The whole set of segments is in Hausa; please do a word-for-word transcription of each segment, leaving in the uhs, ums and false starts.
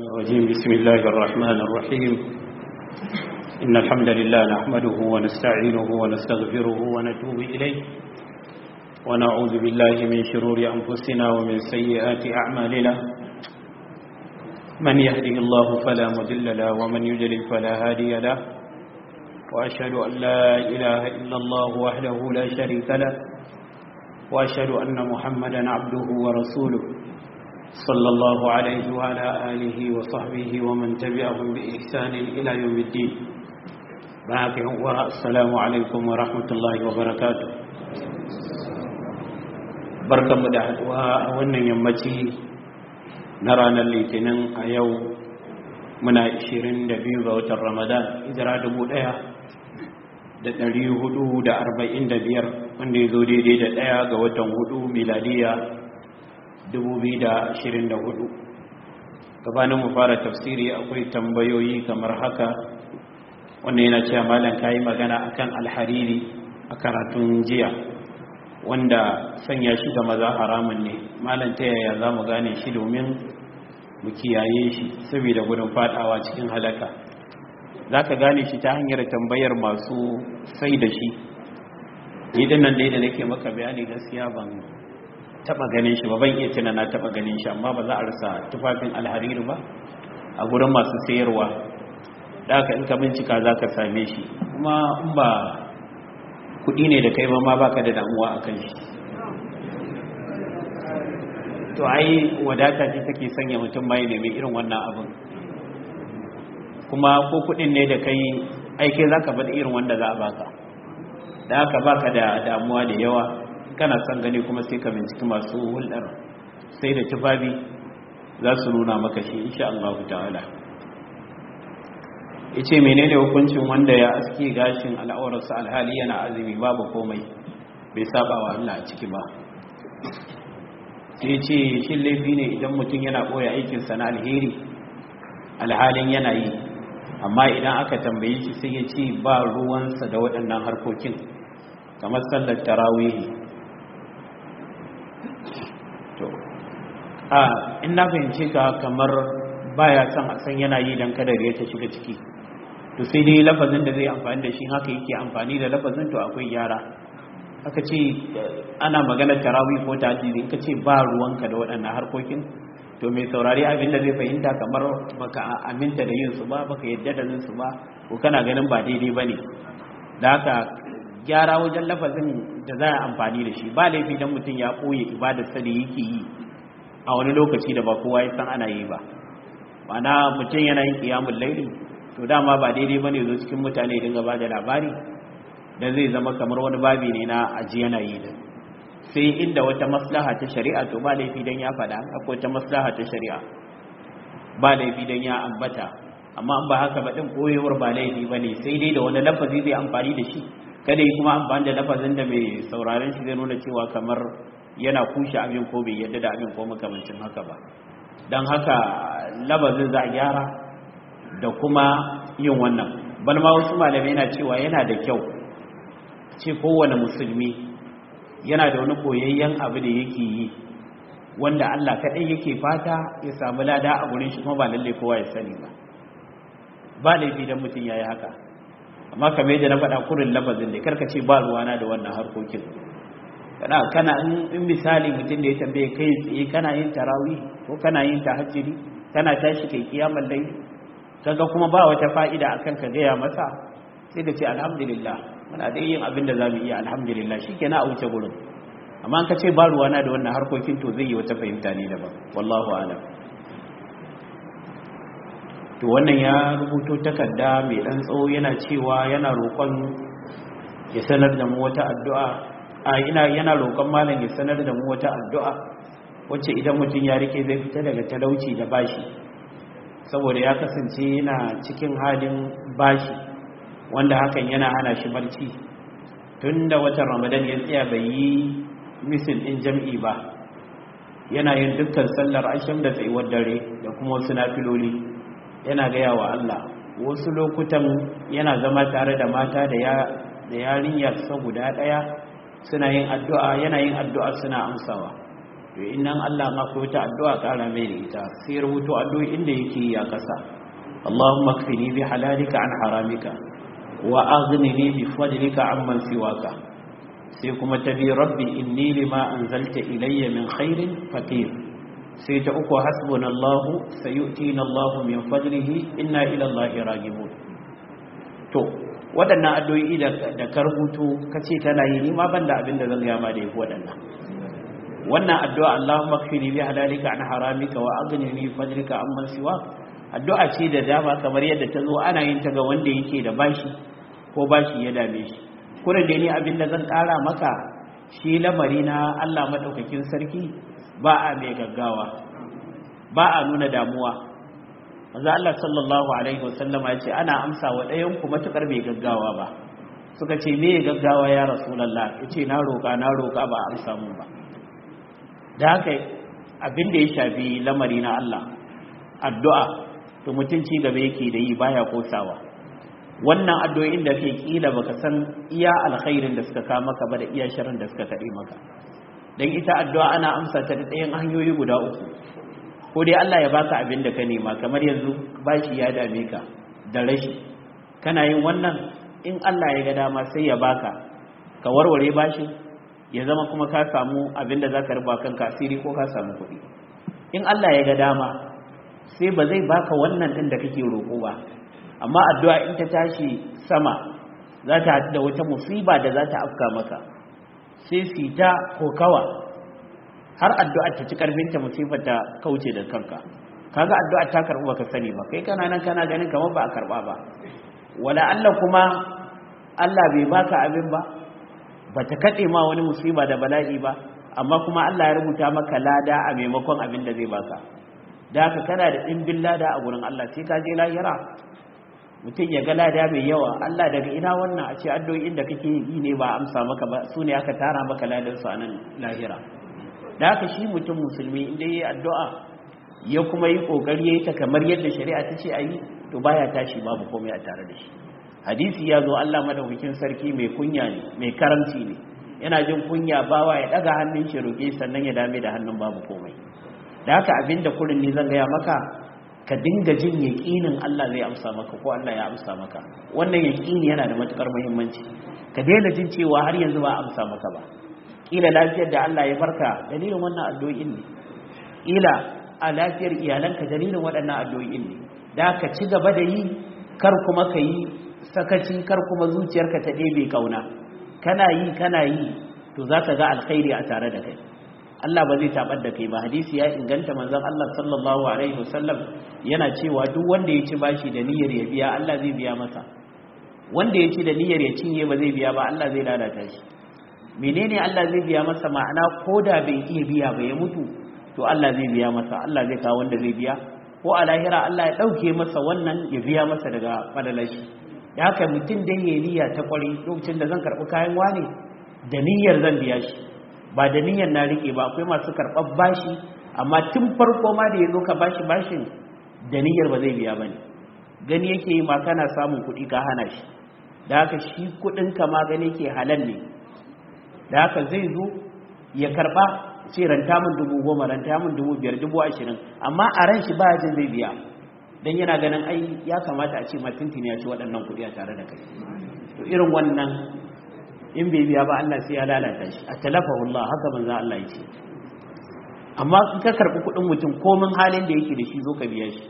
الرجيم بسم الله الرحمن الرحيم إن الحمد لله نحمده ونستعينه ونستغفره ونتوب إليه ونعوذ بالله من شرور أنفسنا ومن سيئات أعمالنا من يهده الله فلا مضل له ومن يضلل فلا هادي له وأشهد أن لا إله إلا الله وحده لا شريك له وأشهد أن محمدا عبده ورسوله صلى الله عليه وعلى آله وصحبه ومن تبعهم بإحسان إلى يوم الدين. السلام عليكم ورحمة الله وبركاته. بركم دعوة أولا يمتي نرانا الليتنين أيو منا عشرين دبيو غوة رمضان إذا دبو لها da ɗari hudu da arba'in da biyar wanda ya zo daidai da ɗaya ga watan hudu miladiya dubu biyu da ashirin da hudu. Gabanin mu fara tafsiri akwai tambayoyi kamar haka. Wanda yana cewa malam kayi magana akan alhariri a karatun jiya wanda sanya shi ga maza haramun ne. Malam ta yaya za mu gane shi domin mu kiyaye shi saboda gudun fadawa cikin halaka? Za ka gane shi ta hanyar tambayar masu sai da shi. Idan nan dai da nake maka bayani gaskiya ban taba ganin shi ba, ban iya tuna na taba ganin shi, amma ba za a rasa tufafin alhariri ba a gurin masu sayarwa. Da haka in ka bincika za ka same shi, kuma in ba kudi ne da kai ba ma baka da damuwa a kan shi. To ai wadata ce take sanya mutum mai nemi irin wannan abin, kuma ko kudin ne da kai aike za ka bada irin wanda za a baka. Da haka baka da damuwa da yawa, kana son gani kuma sai ka binciki masu hulɗar sai da tufafi za su nuna maka shi insha Allah ta'ala. Yace menene hukuncin wanda ya aske gashin al'aurarsa alhali yana azumi babu komai, bai saba wa Allah a ciki ba. Sai yace shin laifi ne idan mutum yana boye aikin sa na alheri alhalin yana yi, amma idan aka tambaye shi sai ya ce ba ruwansa da waɗannan harkokin kamar sallar tarawihi. To a in na fahimce ka kamar baya son a san yana yi dan kada ya ta shiga ciki, to sai dai lafazin da zai amfani da shi haka yake amfani da lafazin, to akwai gyara. Aka ce ana magana tarawih ko tahajjud, ka ce ba ruwanka da waɗannan harkokin, to mai saurari abin da zai fahimta kamar baka aminta da yin su ba, baka yadda da yin su ba, ko kana ganin ba daidai bane. Da haka gyara wajen lafazin da za a amfani da shi. Ba laifi dan mutum ya koye ibadar sa da yake yi a wani lokaci da ba kowa ya san ana yi ba. Ma'ana mutum yana yin qiyamul layli, to dama ba daidai bane zo cikin mutane dinga ba da labari, dan zai zama kamar wani babi ne na aji yana yi din. Sai inda wata maslaha ta shari'a, to ba laifi dan ya faɗa akwai wata maslaha ta shari'a, ba laifi dan ya ambata. Amma an ba haka ba din koyewar ba laifi bane, sai dai da wani lafazi zai amfani da shi, kada yi kuma amfani da lafazin da mai sauraron shi zai nuna cewa kamar yana kushe abin ko bai yadda da abin ko makamancin haka ba. Dan haka lafazin za a gyara da kuma yin wannan. Balma wasu malamai na cewa yana da kyau ce kowane musulmi yana da wani koyayyen abu da yake yi wanda Allah kaɗai yake fata ya samu lada a gurin shi, kuma ba lalle kowa ya sani ba. Ba laifi dan mutum yayi haka, amma kamar yadda na faɗa kurin lafazin ne, karka ce ba ruwana da wannan harkokin. Kana kana in misali mutum da ya tambaye kai tsaye kana yin tarawih ko kana yin tahajjudi, kana tashi kai kiyamul layl, kaga kuma ba wata fa'ida akan ka gaya masa, sai ka ce alhamdulillah muna da yin abin da zamu iya, alhamdulillah shikenan a wuce gurin. amma an ka ce ba ruwana da wannan harkokin, to zai yi wata fahimta ne daban, wallahu a'lam. To wannan ya rubuto takarda mai dan tsawo yana cewa yana roƙon ya sanar da mu wata addu'a a ina yana roƙon malam ya sanar da mu wata addu'a wacce idan mutum ya rike zai fita daga talauci da bashi, saboda ya kasance yana cikin halin bashi wanda hakan yana hana shi barci. Tunda watan Ramadan ya tsaya bai yi misil din jam'i ba, yana yin dukkan sallar asham da tsayuwar dare da kuma wasu nafiloli, yana gaya wa Allah. Wasu lokutan yana zama tare da mata da yarinyar sa guda daya, suna yin addu'a, yana yin addu'a suna amsawa. to innan Allah ma ko ta addu'a kara mai da ita sai rubuto addu'o'i inda yake ya kasa Allahumma kfini bi halalika an haramika wa aghnini bi fadlika amman siwaka sai kuma ta bi rabbi inni lima anzalta ilayya min khairin faqir sai ta uku hasbunallahu sayu'tina Allahu min fadlihi inna ila Allahi ragibun to waɗannan addu'o'i da da ka rubuto kace tana yi ni ma banda abin da zan ga ma da yafi waɗannan wannan addu'a Allahumma kfini bi halalika an haramika wa aghnini bi fadlika amman siwaka addu'a ce da dama kamar yadda ta zo ana yin ta ga wanda yake da bashi ko bashi ya dame shi kurin da ni abinda zan ƙara maka shi lamari na Allah madaukakin sarki ba a mai gaggawa ba a nuna damuwa manzo Allah sallallahu alaihi wasallama ya ce ana amsa wa ɗayan ku matukar mai gaggawa ba suka ce me gaggawa ya rasulullah yace na roƙa na roƙa ba a amsa mun ba da haka abinda ya shafi lamari na Allah addu'a to mutum ci gaba yake da yi baya kosawa wannan addu'o'in da kai kila baka san iya alkhairin da suka kawo maka ba da iya sharrin da suka kade maka dan ita addu'a ana amsa ta da ɗayan hanyoyi guda uku ko dai Allah ya baka abin da ka nema kamar yanzu bashi ya dame ka da rashi kana yin wannan in Allah ya ga dama sai ya baka ka warware bashin ya zama kuma ka samu abin da zaka ruba kanka asiri ko ka samu kuɗi in Allah ya ga dama sai ba zai baka wannan din da kake roƙo ba amma addu'a in ta tashi sama za ta haɗu da wata musiba da za ta afka maka sai fita ko kawa har addu'a ta ci karfinta musibar ta kauce da kanka kaga addu'a ta karɓu baka sani ba kai kana nan kana ganin kamar ba a karɓa ba wala Allah kuma Allah bai baka abin ba bata kade ma wani musiba da bala'i ba amma kuma Allah ya rubuta maka lada a maimakon abin da zai baka da haka kana da dimbin lada a gurin Allah sai ka je lahira mutum ya ga lada mai yawa Allah daga ina wannan a ce addu'o'in da kake yi ne ba amsa maka ba su ne aka tara maka ladan su a nan lahira da haka shi mutum musulmi inda yayi addu'a ya kuma yi kokari yayi ta kamar yadda shari'a ta ce ayi to baya tashi babu komai a tare da shi hadisi ya zo Allah madaukakin sarki mai kunya ne mai karamci ne yana jin kunya bawa ya daga hannun shi roke sannan ya dame da hannun babu komai da haka abinda kurin ne zan gaya maka ka dinga jin yaƙinin Allah zai amsa maka ko Allah ya amsa maka wannan yaƙini yana da matukar muhimmanci ka daina jin cewa har yanzu ba amsa maka ba kila lafiyar da Allah ya barka dalilin wannan addu'o'in ne kila a lafiyar iyalanka dalilin waɗannan addu'o'in ne da ka ci gaba da yi kar kuma ka yi sakaci kar kuma zuciyarka ta ɗebe kauna kana yi kana yi to zaka ga alkhairi a tare da kai Allah ba zai tabar da kai ba hadisi ya inganta manzon Allah sallallahu alaihi wasallam yana cewa duk wanda ya ci bashi da niyyar ya biya Allah zai biya masa wanda ya ci da niyyar ya cinye ba zai biya ba Allah zai lalata shi menene Allah zai biya masa ma'ana koda bai iya biya ba ya mutu to Allah zai biya masa Allah zai kawo wanda zai biya ko a lahira Allah ya dauke masa wannan ya biya masa daga fadalashi da haka mutum dan yayi niyya ta kwari lokacin da zan karbi kayan wani da niyyar zan biya shi ba da niyyar na rike ba akwai masu karɓar bashi amma tun farko ma da ya zo ka bashi bashin da niyyar ba zai biya bane gani yake yi ma kana samun kuɗi ka hana shi da haka shi kuɗin ka ma gani yake halal ne da haka zai zo ya karɓa ce ranta min dubu goma ranta min dubu biyar dubu ashirin amma a ran shi ba jin zai biya dan yana ganin ai ya kamata a ce ma tuntuni ya ci waɗannan kuɗi a tare da kai to irin wannan in bai biya ba Allah sai ya lalata shi a talafahu Allah haka manzo Allah ya ce amma in ka karbi kudin mutum komin halin da yake da shi zo ka biya shi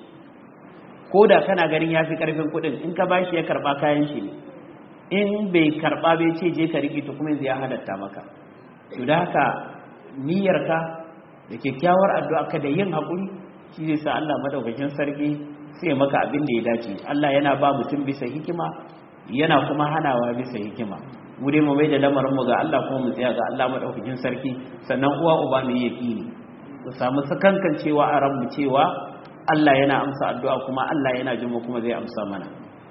koda kana ganin yafi karfin kudin in ka bashi ya karba kayan shi ne in bai karba bai ce je ka riki to kuma yanzu ya halatta maka to da haka niyyarka da kyakkyawar addu'a ka da yin hakuri shi zai sa Allah madaukakin sarki sai maka abin da ya dace Allah yana ba mutum bisa hikima yana kuma hanawa bisa hikima mu dai mu mai da lamarin mu ga Allah kuma mu tsaya ga Allah madaukakin sarki sannan uwa uba mu yi yaqini mu samu sakankan cewa a ran mu cewa Allah yana amsa addu'a kuma Allah yana jin mu kuma zai amsa mana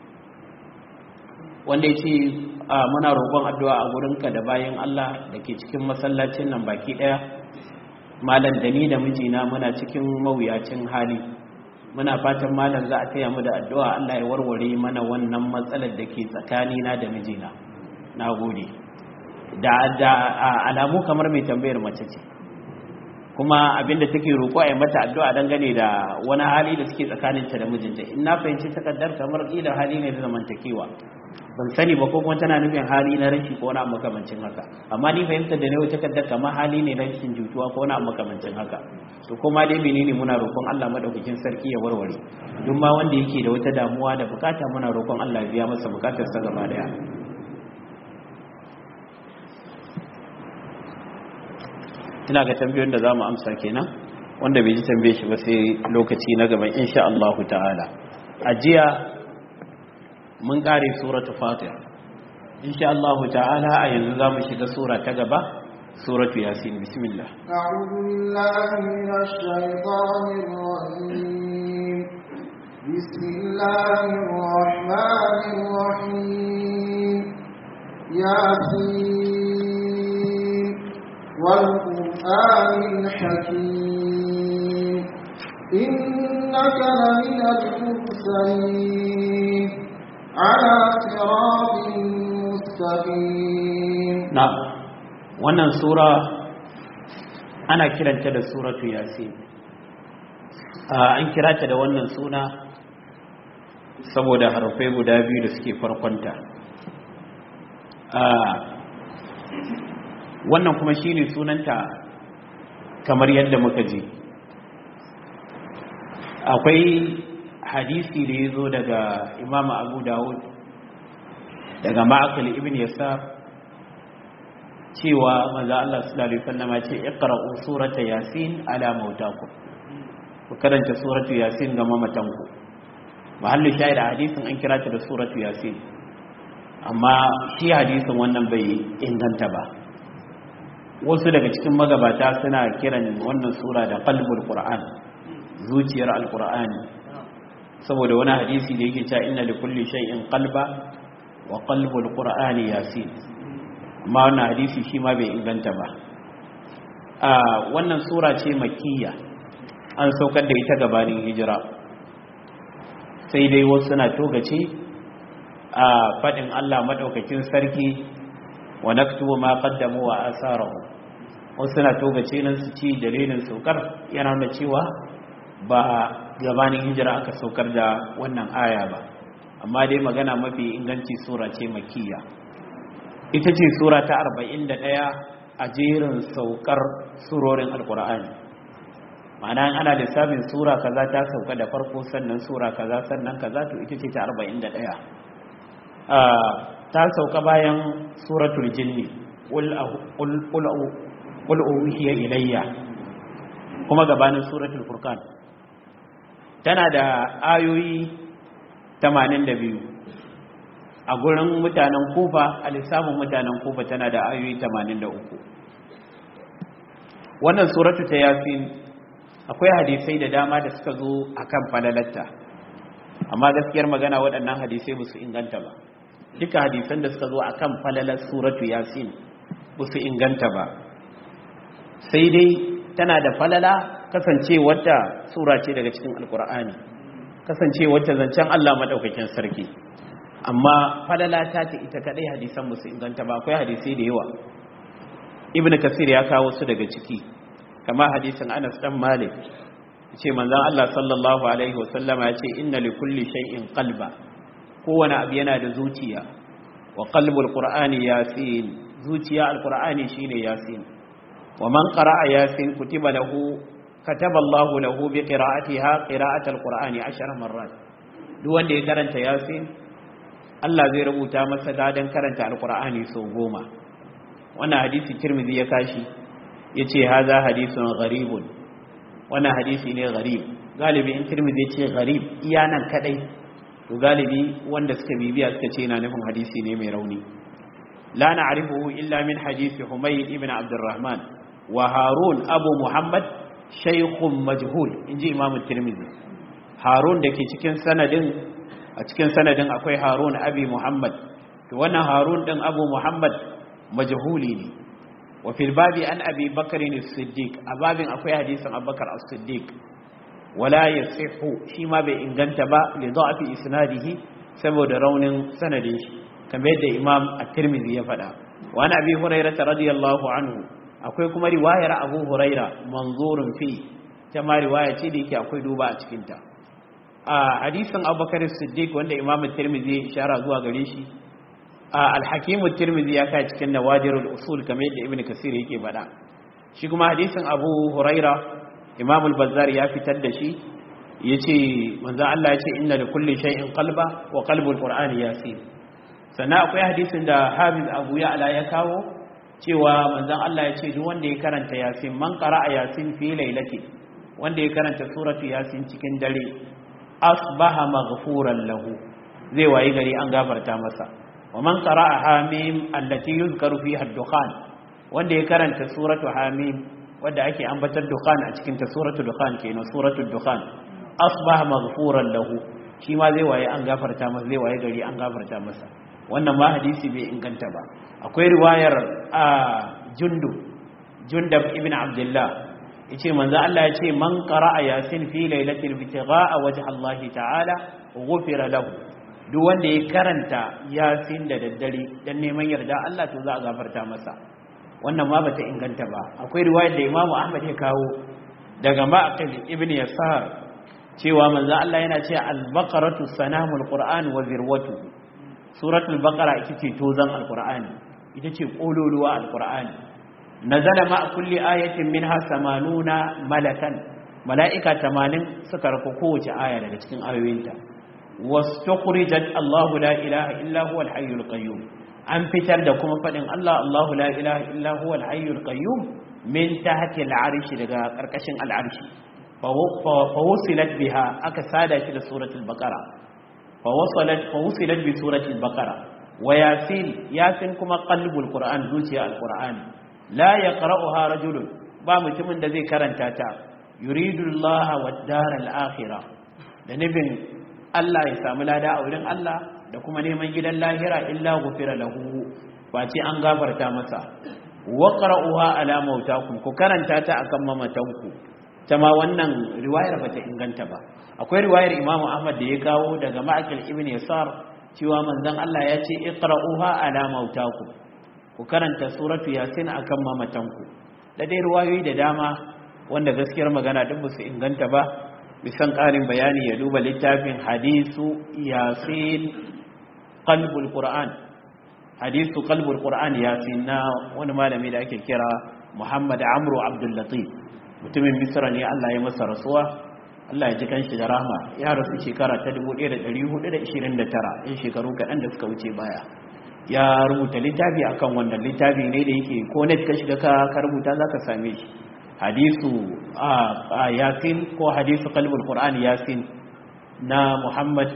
wanda yace muna roƙon addu'a a gurinka da bayan Allah dake cikin masallacin nan baki daya malam da ni da mijina muna cikin mawuyacin hali muna fatan malam za a taya mu da addu'a Allah ya warware mana wannan matsalar da ke tsakanina da mijina na gode da da alamu kamar mai tambayar mace ce kuma abinda take roƙo a mata addu'a dangane da wani hali da suke tsakaninta da mijinta. In na fahimci takardar kamar ila hali ne da zamantakewa, ban sani ba ko kuma tana nufin hali na rashi ko wani makamancin haka, amma ni fahimtar da ne takardar kamar hali ne na rashin jutuwa ko wani makamancin haka. To kuma dai menene, muna roƙon Allah madaukakin sarki ya warware duk ma wanda yake da wata damuwa da bukata, muna roƙon Allah ya biya masa bukatarsa gaba daya. ina ga tambayoyin da za mu amsa kenan, wanda bai ji tambaye shi ba sai lokaci na gaban insha Allah ta'ala. A jiya mun kare suratul Fatiha, insha Allah ta'ala a yanzu za mu shiga sura ta gaba, suratul Yasin. Bismillah. A'udhu billahi minash shaitanir rajim. Bismillahir rahmanir rahim. Yasin والقرآن الحكيم إنك لمن المرسلين على صراط مستقيم. نعم، wannan sura ana kiranta da suratu Yasin. An kira ta da wannan suna saboda harfai guda biyu da suke farkonta. Wannan kuma shine sunanta kamar yadda muka ji. Akwai hadisi da yazo daga Imam Abu Dawud daga Ma'qil ibn Yasar cewa manzo Allah sallallahu alaihi wasallam ya ce iqra'u surata Yasin ala mautakum, ku karanta suratu Yasin ga mamatanku. Mahallu shahid hadisin an kira ta da suratu Yasin, amma shi hadisin wannan bai inganta ba. Wasu daga cikin magabata suna kiran wannan sura da qalbul qur'an, zuciyar alqur'ani, saboda wani hadisi da yake cewa inna likulli shay'in qalba wa qalbul qur'ani yasin, amma wannan hadisi shi ma bai inganta ba. a wannan sura ce makkiya, an saukar da ita gabanin hijira, sai dai wasu suna togace a fadin Allah madaukakin sarki wa naktubu ma qaddamu wa asarahu. Wasu suna togace nan su ci dalilin saukar yana nuna cewa ba gabanin hijira aka saukar da wannan aya ba, amma dai magana mafi inganci sura ce makkiya. Ita ce sura ta arba'in da ɗaya a jerin saukar surorin alkur'ani. Ma'ana ana lissafin sura kaza ta sauka da farko, sannan sura kaza, sannan kaza, to ita ce ta arba'in da ɗaya. Ta sauka bayan suratul jinni, qul uhiya ilayya, kuma gabanin suratul furqan. Tana da ayoyi tamanin da biyu. A gurin mutanen Kufa, a lissafin mutanen Kufa tana da ayoyi tamanin da uku. Wannan suratu ta Yasin akwai hadisai da dama da suka zo akan falalarta, amma gaskiyar magana waɗannan hadisai ba su inganta ba. Duka hadisan da suka zo akan falalar suratu Yasin ba su inganta ba, sai dai tana da falala kasancewarta sura ce daga cikin alkur'ani, kasancewarta zancen Allah madaukakin sarki. Amma falala ta ta ita kadai hadisan musu inganta ba, akwai hadisi da yawa. Ibn Kasir ya kawo su daga ciki, kama hadisin Anas dan Malik ce manzon Allah sallallahu alaihi wasallama ya ce inna li kulli shay'in qalba, kowane abu yana da zuciya. Wa qalbul qur'ani yasin, zuciya alqur'ani shine yasin. Wa man qara'a yasin kutiba lahu kataba Allahu lahu bi qira'atiha qira'atal qur'ani ashara marrat. Duk wanda ya karanta yasin, Allah zai rubuta masa ladan karanta alkur'ani sau goma. Wannan hadisi Tirmidhi ya kashi, ya ce haza hadisun gharibun, wannan hadisi ne gharib. Galibi in Tirmidhi ce gharib iya nan kadai, to galibi wanda suka bibiya suka ce yana nufin hadisi ne mai rauni. La na'rifuhu illa min hadisi Humayd ibn Abdurrahman wa Harun Abu Muhammad shaykhun majhul, inji Imam Tirmidhi. Harun da ke cikin sanadin a cikin sanadin akwai Harun Abi Muhammad, to wannan Harun din Abu Muhammad majhuli ne. Wa fil babi an Abi Bakr as-Siddiq, a babin akwai hadisin Abubakar as-Siddiq, wala yasihu, shi ma bai inganta ba li da'fi isnadihi, saboda raunin sanadin shi, kamar yadda Imam At-Tirmidhi ya faɗa. Wa an Abi Hurairah radiyallahu anhu akwai kuma riwayar Abu Huraira manzurun fi ta ma riwaya ce da yake akwai duba a cikin ta a hadisin Abubakar Siddiq wanda Imam Tirmidhi ishara zuwa gare shi al-Hakim Tirmidhi ya kai cikin Nawadirul Usul kamar yadda Ibn Kasir yake faɗa shi kuma hadisin Abu Huraira Imam al-Bazzar ya fitar da shi yace manzo Allah yace inna li kulli shay'in qalba wa qalbul qur'ani yasin sannan akwai hadisin da Hafiz Abu Ya'la ya kawo cewa manzo Allah yace duk wanda ya karanta yasin man qara'a yasin fi lailati wanda ya karanta suratu yasin cikin dare asbaha maghfuran lahu zai wayi gari an gafarta masa wa man qara'a hamim allati yuzkaru fiha ad-dukhan wanda ya karanta suratu hamim wanda ake ambatar dukhan a cikin ta suratu dukhan kenan suratu dukhan asbaha maghfuran lahu shi ma zai waye an gafarta masa zai waye gari an gafarta masa wannan ma hadisi bai inganta ba akwai riwayar a jundu jundab ibn abdullah yace manzo Allah yace man qara'a yasin fi lailatil ibtigha'a wajha Allah ta'ala ghufira lahu duk wanda ya karanta yasin da daddare dan neman yarda Allah to za a gafarta masa wannan ma bata inganta ba akwai riwayar da Imam Ahmad ya kawo daga Ma'qil ibn Yasar cewa manzo Allah yana cewa al-baqaratu sanamul qur'an wa zirwatu suratul baqara ita ce tozan al-qur'ani ita ce kololuwa al-qur'ani nazala ma kulli ayatin minha samanuna malakan malaika tamanin suka rako kowace aya daga cikin ayoyinta wastukhrijat Allahu la ilaha illa huwa al-hayyul qayyum an fitar da kuma fadin Allah Allahu la ilaha illa huwa al-hayyul qayyum min tahti al-arshi daga karkashin al-arshi فوصلت بها أكسادة إلى سورة البقرة فوصلت فوصلت بسورة البقرة وياسين ياسين كما قلب القرآن زوجي القرآن لا يقرأها رجل بامتمن ذي كرنتاتا يريد الله والدار الآخرة لنبن الله يسامل هذا أولين الله لكم نيمن جدا اللاهرة إلا غفر له فاتي أنغافر تامسا وقرأها على موتاكم كرنتاتا أكم ممتوكم tama wannan riwayar bata inganta ba akwai riwayar Imam Ahmad da ya kawo daga Ma'qil ibn Yasar cewa manzon Allah ya ce iqra'uha ala mautakum ku karanta suratu yasin akan mamatanku da dai riwayoyi da dama wanda gaskiyar magana duk ba su inganta ba bisan karin bayani ya duba littafin hadisu yasin qalbul qur'an hadisu qalbul qur'an yasin na wani malami da ake kira Muhammad Amru Abdul Latif mutumin Misra ne Allah ya masa rasuwa Allah ya ji kanshi da rahma ya rasu shekara ta dubu ɗaya da ɗari hudu da ishirin da tara in shekaru kaɗan da suka wuce baya ya rubuta littafi akan wannan littafi ne da yake ko net ka shiga ka ka rubuta za ka same shi hadisu a yasin ko hadisu qalbul qur'an yasin na Muhammad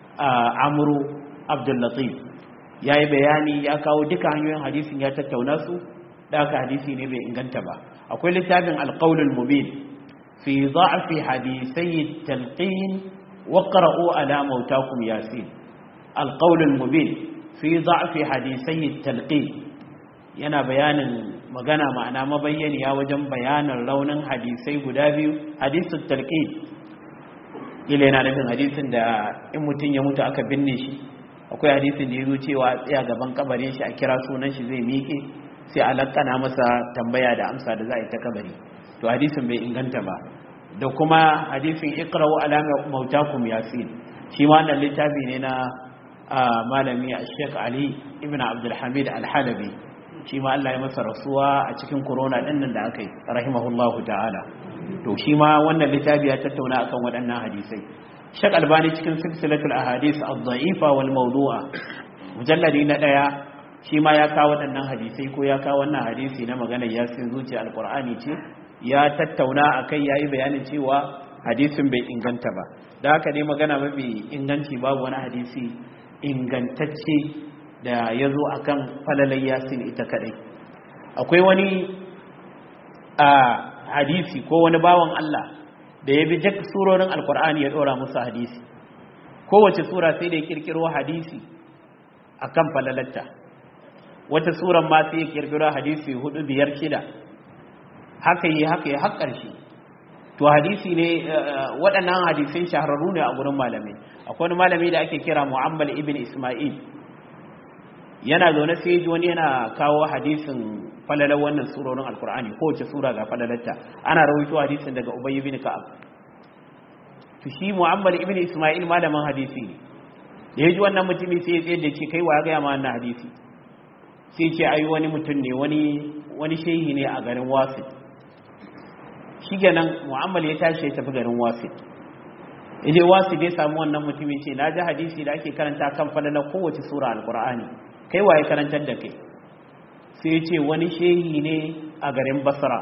Amru Abdul Latif yayi bayani ya kawo duka hanyoyin hadisin ya tattauna su da haka hadisi ne bai inganta ba akwai littafin alqaulul mubin fi da'fi hadisai talqin wa qara'u ala mautakum yasin alqaulul mubin fi da'fi hadisai talqin yana bayanin magana ma'ana mabayyaniya wajen bayanin raunin hadisai guda biyu hadisul talqin ile yana nufin hadisin da in mutun ya mutu aka binne shi akwai hadisin da yazo cewa tsaya gaban kabarin shi a kira sunan shi zai miƙe sai a lakana masa tambaya da amsa da za a yi ta kabari to hadisin bai inganta ba da kuma hadisin iqra'u ala mautakum yasin shi ma wannan littafi ne na malami Sheikh Ali ibn Abdul Hamid Al-Halabi shi ma Allah ya masa rasuwa a cikin corona din nan da aka yi rahimahullahu ta'ala to shi ma wannan littafi ya tattauna akan waɗannan hadisai Sheikh Albani cikin silsilatul ahadith ad-da'ifa wal mawdu'a mujalladi na daya shi ma ya kawo waɗannan hadisai ko ya kawo wannan hadisi na maganar yasin zuciya alkur'ani ce ya tattauna a kai ya yi bayanin cewa hadisin bai inganta ba da haka dai magana mafi inganci babu wani hadisi ingantacce da ya zo a kan falalai yasin ita kadai akwai wani a hadisi ko wani bawan Allah da ya bi duk surorin alkur'ani ya ɗora musu hadisi kowace sura sai da ya kirkiro hadisi a kan falalatta wata suran ma sai ya kirkiro hadisi hudu biyar shida haka yi haka yi har ƙarshe to hadisi ne waɗannan hadisai shahararru ne a gurin malamai akwai wani malami da ake kira Mu'ammal ibn Isma'il yana zaune sai ji wani yana kawo hadisin falalar wannan surorin alkur'ani kowace sura ga falalarta ana rawaito hadisin daga Ubay ibn Ka'ab to shi Muhammad ibn Isma'il malamin hadisi ne da yaji wannan mutumi sai ya tsaye da ce kai wa ga ma wannan hadisi sai ce ai wani mutum ne wani wani shehi ne a garin Wasit shigenan Muhammad ya tashi ya tafi garin Wasit idan Wasit ya samu wannan mutumi ce na ji hadisi da ake karanta kan falalar kowace sura alkur'ani kai wa ya karantar da kai sai ya ce wani shehi ne a garin Basra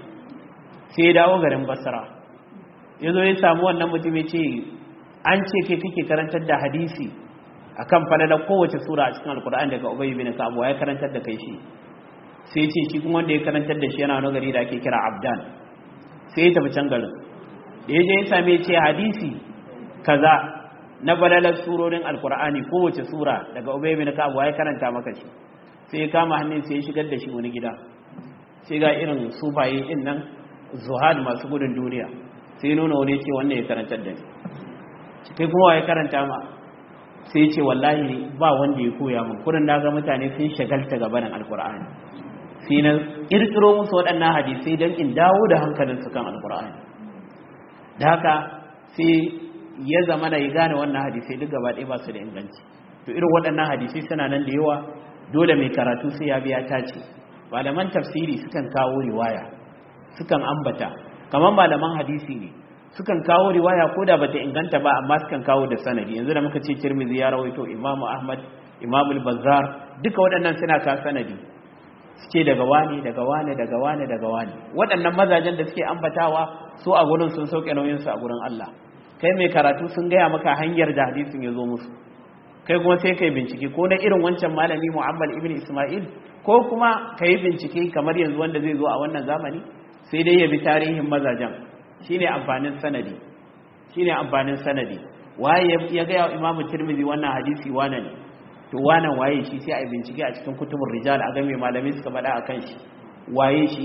sai ya dawo garin Basra ya zo ya samu wannan mutum ya ce an ce kai kake karantar da hadisi akan falalar kowace sura a cikin alkur'ani daga Ubay bin Ka'ab ya karantar da kai shi sai ce shi kuma wanda ya karantar da shi yana wani gari da ake kira Abdan sai ya tafi can garin da ya je ya same ce hadisi kaza na falalar surorin alkur'ani kowace sura daga Ubay bin Ka'ab ya karanta maka shi sai ya kama hannun sai ya shigar da shi wani gida sai ga irin sufaye din nan zuhad masu gudun duniya sai nuna wani ce wannan ya karantar da ni kai kuma ya karanta ma sai ce wallahi ba wanda ya koya min kurin na ga mutane sun shagalta gabanin alkur'ani sai na kirkiro musu waɗannan hadisai don in dawo da hankalin su kan alkur'ani da haka sai ya zama da ya gane wannan hadisai duk gaba ɗaya ba su da inganci to irin waɗannan hadisai suna nan da yawa dole mai karatu sai ya biya tace malaman tafsiri sukan kawo riwaya sukan ambata kamar malaman hadisi ne sukan kawo riwaya ko da bata inganta ba amma sukan kawo da sanadi yanzu da muka ce Tirmidhi ya rawaito Imam Ahmad Imam al-Bazzar duka waɗannan suna ka sanadi suke daga wani daga wani daga wani daga wani waɗannan mazajen da suke ambatawa su a gurin sun sauke nauyin su a gurin Allah kai mai karatu sun gaya maka hanyar da hadisin ya zo musu kai kuma sai kai bincike ko na irin wancan malami Muhammad ibn Isma'il ko kuma kai bincike kamar yanzu wanda zai zo a wannan zamani sai dai ya bi tarihin mazajen shine amfanin sanadi shine amfanin sanadi waye ya ga Imam Tirmidhi wannan hadisi wane ne to wannan waye shi sai a bincike a cikin kutubur rijal a ga me malami suka faɗa akan shi waye shi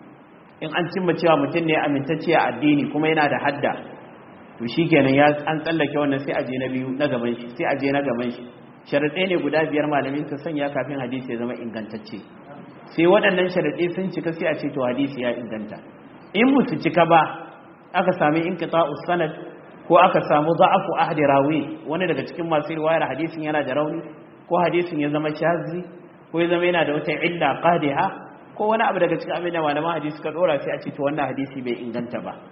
in an cimma cewa mutum ne amintacce a addini kuma yana da hadda to shikenan ya an tsallake wannan sai a je na biyu na gaban shi sai a je na gaban shi sharadai ne guda biyar malamin ka sanya kafin hadisi ya zama ingantacce sai waɗannan sharaɗi sun cika sai a ce to hadisi ya inganta in musu cika ba aka sami inqita'us sanad ko aka samu da'afu ahdi rawi wani daga cikin masu riwayar hadisin yana da rauni ko hadisin ya zama shazi ko ya zama yana da wata illa qadiha ko wani abu daga cikin abin da malaman hadisi suka dora sai a ce to wannan hadisi bai inganta ba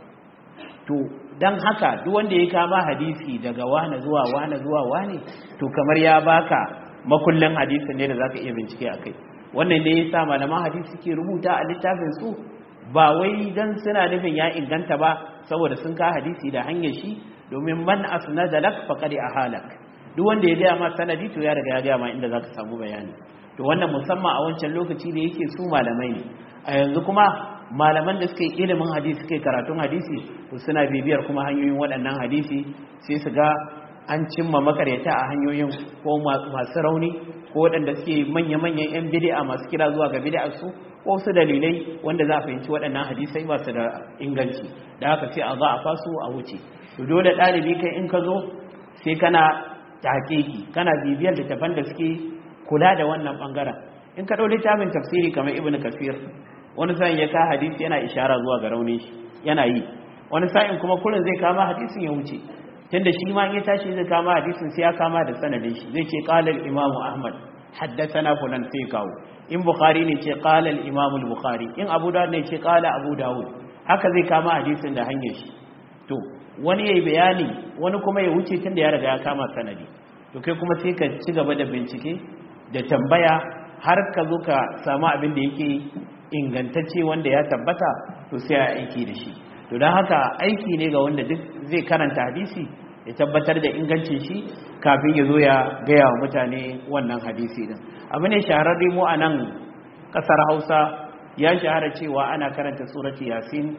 to dan haka duk wanda ya kama hadisi daga wani zuwa wani zuwa wani to kamar ya baka makullin hadisin ne da zaka iya bincike akai wannan ne yasa malaman hadisi suke rubuta a littafin su ba wai dan suna nufin ya inganta ba saboda sun ka hadisi da hanyar shi domin man asnada lak faqad ahalak duk wanda ya ga ma sanadi to ya riga ya ga ma inda zaka samu bayani to wannan musamman a wancan lokaci da yake su malamai ne a yanzu kuma malaman da suke ilimin hadisi suke karatun hadisi to suna bibiyar kuma hanyoyin waɗannan hadisi sai su ga an cimma makaryata a hanyoyin ko masu rauni ko waɗanda suke manya-manyan 'yan bid'a masu kira zuwa ga bid'a su ko su dalilai wanda za a fahimci waɗannan hadisai ba su da inganci da haka sai a za a fasu a wuce to dole ɗalibi kai in ka zo sai kana tahqiqi kana bibiyar littafan da suke kula da wannan bangaren in ka ɗau littafin tafsiri kamar ibnu kasir wani sa'in ya ka hadisi yana ishara zuwa ga raunin shi yana yi wani sa'in kuma kullun zai kama hadisin ya wuce tunda shi ma in ya tashi zai kama hadisin sai ya kama da sanadin shi zai ce qala al-imam ahmad haddathana fulan sai kawo in bukhari ne ce qala al-imam al-bukhari in abu dawud ne ce qala abu dawud haka zai kama hadisin da hanyar shi to wani yayi bayani wani kuma ya wuce tunda ya riga ya kama sanadi to kai kuma sai ka ci gaba da bincike da tambaya har ka zo ka samu abin da yake ingantacce wanda ya tabbata to sai a aiki da shi to don haka aiki ne ga wanda duk zai karanta hadisi ya tabbatar da ingancin shi kafin ya zo ya gaya wa mutane wannan hadisi din abu ne shahararre mu a nan kasar hausa ya shahara cewa ana karanta surati yasin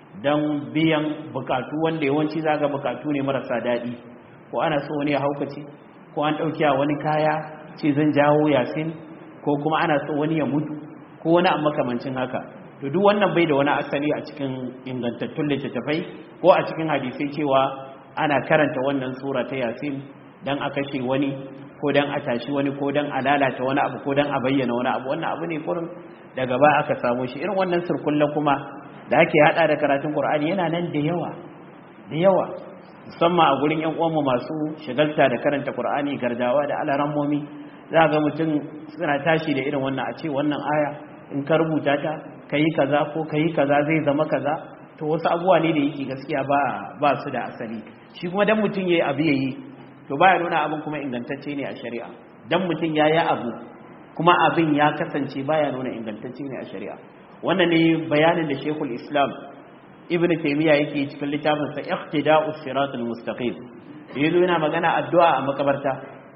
don biyan bukatu wanda yawanci zaga bukatu ne marasa daɗi ko ana so wani ya haukace ko an ɗauki a wani kaya ce zan jawo yasin ko kuma ana so wani ya mutu ko wani a makamancin haka to duk wannan bai da wani asali a cikin ingantattun littattafai ko a cikin hadisai cewa ana karanta wannan sura ta yasin dan a kashe wani ko dan a tashi wani ko dan a lalata wani abu ko dan a bayyana wani abu. Wannan abu ne kurin daga ba aka samu shi. Irin wannan sirkullan kuma da ake hada da karatun Qur'ani yana nan da yawa da yawa musamman a gurin yan uwanmu masu shigalta da karanta Qur'ani, gardawa da alarammomi. Za ga mutum suna tashi da irin wannan, a ce wannan aya in ka rubuta ta kayi kaza ko kayi kaza zai zama kaza. To wasu abubuwa ne da yake gaskiya ba ba su da asali. Shi kuma dan mutum yayi abu yayi to baya nuna abin kuma ingantacce ne a shari'a. Dan mutum yayi abu kuma abin ya kasance baya nuna ingantacce ne a shari'a. Wannan ne bayanin da Sheikhul Islam Ibn Taymiyyah yake cikin littafin sa Iqtida'us Siratal Mustaqim. Yanzu yana magana addu'a a makabarta,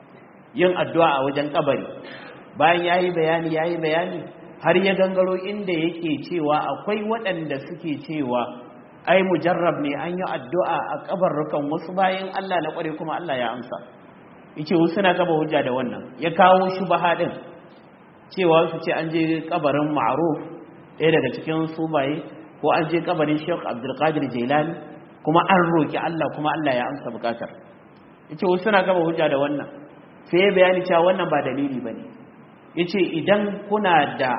yin addu'a a wajen kabari. Bayan yayi bayani yayi bayani har ya gangaro inda yake cewa akwai waɗanda suke cewa ai mujarrab ne an yi addu'a a kabarrukan wasu bayan Allah na kware kuma Allah ya amsa. Yace wasu na kaba hujja da wannan. Ya kawo shubha din cewa su ce an je kabarin Ma'ruf ɗaya daga cikin subaye, ko an je kabarin Sheikh Abdul Qadir Jailani kuma an roki Allah kuma Allah ya amsa bukatar. Yace wasu na kaba hujja da wannan. Sai ya bayani cewa wannan ba dalili bane. Yace idan kuna da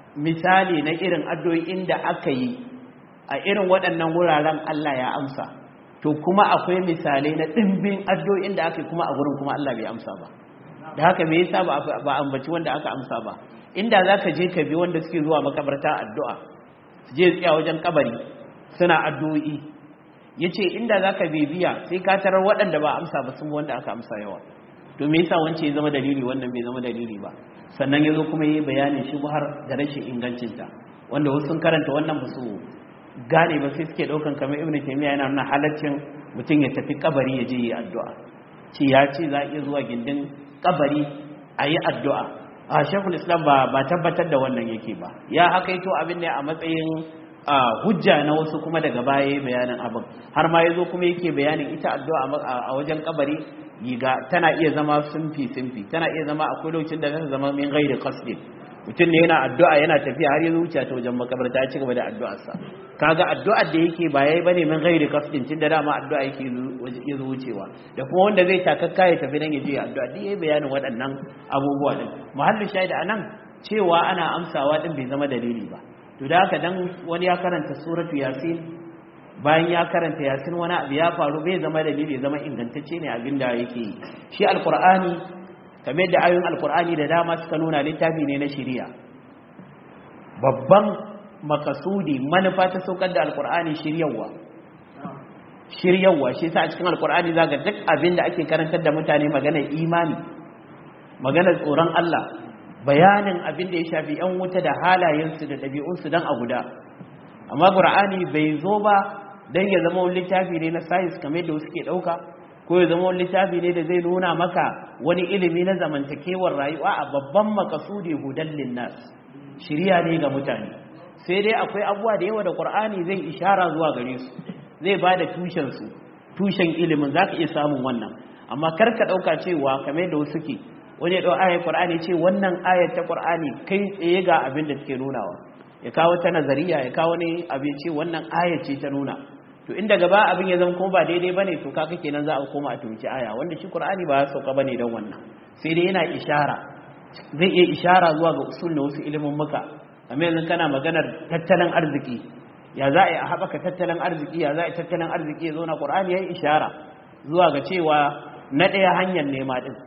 misali na irin addu'o'in da aka yi a irin waɗannan wuraren Allah ya amsa, to kuma akwai misalai na ɗimbin addu'o'in da aka yi kuma a gurin kuma Allah bai amsa ba. Da haka me yasa ba ba ambaci wanda aka amsa ba? Inda zaka je ka bi wanda suke zuwa makabarta addu'a, su je tsaya wajen kabari suna addu'o'i, yace inda zaka bibiya sai ka tarar waɗanda ba amsa ba sun wanda aka amsa yawa. To me yasa wance ya zama dalili wannan bai zama dalili ba? Sannan yazo kuma yayi bayanin shubhar da rashin ingancinta, wanda wasu sun karanta wannan ba su gane ba sai suke daukan kamar Ibn Taymiyyah yana nuna halaccin mutum ya tafi kabari ya je yi addu'a. Ci ya ce za iya zuwa gindin kabari a yi addu'a. A Sheikhul Islam ba ba tabbatar da wannan yake ba. Ya hakaito abin ne a matsayin hujja na wasu kuma daga baya yayi bayanin abin. Har ma yazo kuma yake bayanin ita addu'a a wajen kabari yiga tana iya zama sunfi sunfi, tana iya zama akwai lokacin da zai zama min ghairi qasdin. Mutum ne yana addu'a yana tafiya har ya zuciya ta wajen makabarta ya ci gaba da addu'arsa. Kaga addu'ar da yake ba yayi bane min ghairi qasdin, tunda dama addu'a yake ya zuciwa. Da kuma wanda zai takakka ya tafi dan ya je addu'a, duk yayi bayanin waɗannan abubuwa din. Muhallin shahid anan cewa ana amsawa din bai zama dalili ba. To da haka dan wani ya karanta suratu yasin, bayan ya karanta yasin wani abu ya faru bai zama dalili, zama ingantacce ne abinda yake yi. Shi alqur'ani kamar da ayoyin alqur'ani da dama suka nuna littafi ne na shari'a. Babban makasudi manufa ta saukar da alqur'ani shiryawa shiryawa shi yasa a cikin alqur'ani zaka duk abinda ake karantar da mutane maganar imani, maganar tsoron Allah, bayanin abinda ya shafi yan wuta da halayensu da ɗabi'unsu dan a guda. Amma qur'ani bai zo ba dan ya zama wani littafi ne na science kamar da suke dauka, ko ya zama wani littafi ne da zai nuna maka wani ilimi na zamantakewar rayuwa. A babban makasudi hudan linnas, shiriya ne ga mutane. Sai dai akwai abubuwa da yawa da qur'ani zai ishara zuwa gare su, zai bada tushen su, tushen ilimin zaka iya samun wannan. Amma kar ka dauka cewa kamar da wasu ke wani ya dau ayar qur'ani ce wannan ayar ta qur'ani kai tsaye ga abin da take nunawa, ya kawo ta nazariya, ya kawo ne abin ce wannan ayar ce ta nuna. To inda gaba abin ya zama kuma ba daidai bane, to kaka kenan za a koma a tunci aya, wanda shi qur'ani ba ya sauka bane dan wannan. Sai dai yana ishara, zai iya ishara zuwa ga usul na wasu ilimin muka. Amma yanzu kana maganar tattalin arziki, ya za a yi a haɓaka tattalin arziki, ya za a yi tattalin arziki ya zauna, qur'ani ya yi ishara zuwa ga cewa na ɗaya hanyar nema din.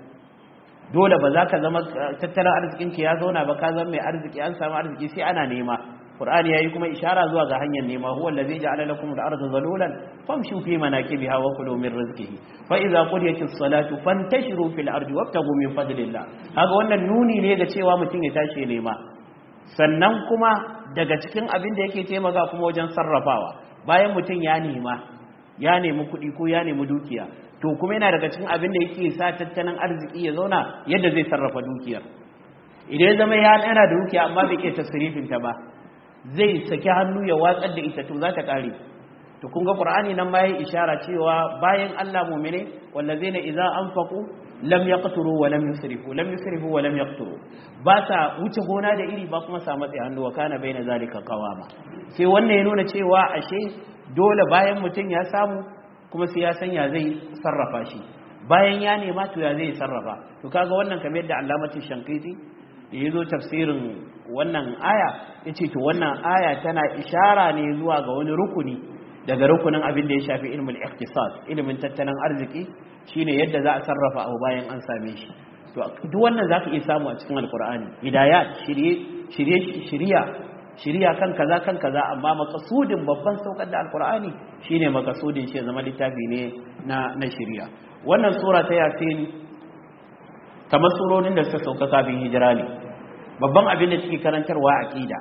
Dole ba za ka zama tattalin arzikinki ya zauna ba, ka zama mai arziki, an samu arziki sai ana nema. Qur'ani yayi kuma ishara zuwa ga hanyar nema, huwa allazi ja'ala lakum al-ardha zalulan famshu fi manakibiha wa kulu min rizqihi fa idza qudiyatis salatu fantashiru fil ardi wabtagu min fadlillah. Kaga wannan nuni ne ga cewa mutum ya tashi nema. Sannan kuma daga cikin abin da yake taimaka kuma wajen sarrafawa, bayan mutum ya nema, ya nemi kuɗi ko ya nemi dukiya, to kuma yana daga cikin abin da yake sa tattalin arziki ya zauna yadda zai sarrafa dukiyar. Idan ya zama ya yana da dukiya amma bai iya tasrifin ta ba, zai saki hannu ya watsar da ita, to za ta kare. To kun ga qur'ani nan ma yayi ishara cewa bayan Allah mu'mine wallazina idza anfaqu lam yaqturu wa lam yusrifu lam yusrifu wa lam yaqturu, ba sa wuce gona da iri ba kuma sa matsayi hannu, wa kana baina zalika qawama. Sai wannan ya nuna cewa ashe dole bayan mutum ya samu kuma sai ya sanya zai sarrafa shi. bayan ya nema to ya zai sarrafa to kaga wannan kamar yadda Allamati Shankiti da yazo tafsirin wannan aya yace to wannan aya tana ishara ne zuwa ga wani rukuni daga rukunin abin da ya shafi ilmin iqtisad ilimin tattalin arziki shine yadda za a sarrafa abu bayan an same shi to duk wannan zaka iya samu a cikin alqur'ani hidayat shirye shirye shiriya shiriya kan kaza kan kaza amma makasudin babban saukar da alqur'ani shine makasudin shi zama littafi ne na na shiriya wannan sura ta yasin kamar surorin da suka sauka kafin hijira ne babban abin da take karantarwa aqida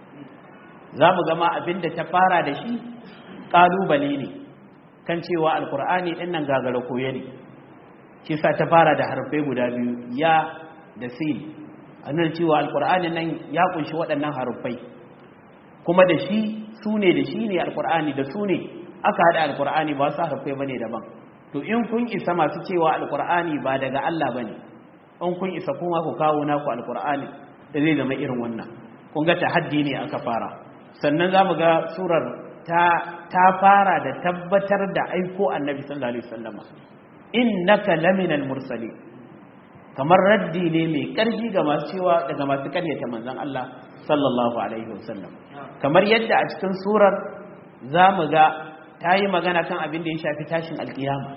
zamu ga ma abin da ta fara da shi kalubale ne kan cewa alqur'ani din nan gagara koye ne shi sa ta fara da harfai guda biyu ya da sin annan cewa alqur'ani nan ya kunshi waɗannan harfai kuma da shi sune da shi ne alqur'ani da sune aka hada alqur'ani ba su harfai bane daban to in kun isa masu cewa alqur'ani ba daga Allah bane in kun isa kuma ku kawo naku alqur'ani da zai zama irin wannan kun ga tahaddi ne aka fara sannan zamu ga surar ta ta fara da tabbatar da aiko annabi sallallahu alaihi wasallam innaka laminal mursalin kamar raddi ne mai karfi ga masu cewa daga masu karyata manzon Allah sallallahu alaihi wasallam kamar yadda a cikin surar zamu ga tayi magana kan abin da ya shafi tashin alkiyama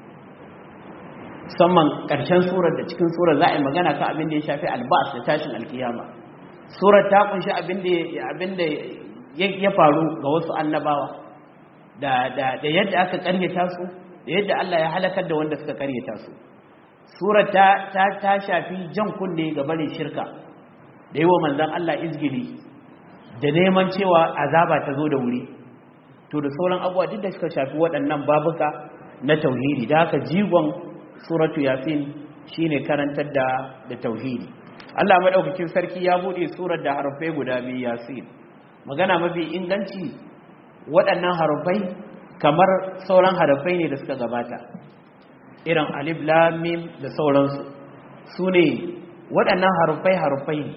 musamman karshen surar da cikin surar za a yi magana kan abin da ya shafi albas da tashin alkiyama surar ta kunshi abin da abin da ya faru ga wasu annabawa da da da yadda aka karyata su da yadda Allah ya halakar da wanda suka karyata su surar ta ta, ta shafi jan kunne ga barin shirka da yawa manzon Allah izgili da neman cewa azaba ta zo da wuri to da sauran abubuwa duk da suka shafi waɗannan babuka na tauhidi da haka jigon suratu yasin shine karantar da da tauhidi Allah madaukakin sarki ya bude surar da harfai guda biyu yasin magana mafi inganci waɗannan harfai kamar sauran harfai ne da suka gabata irin alif lam mim da sauransu su ne waɗannan harfai harfai ne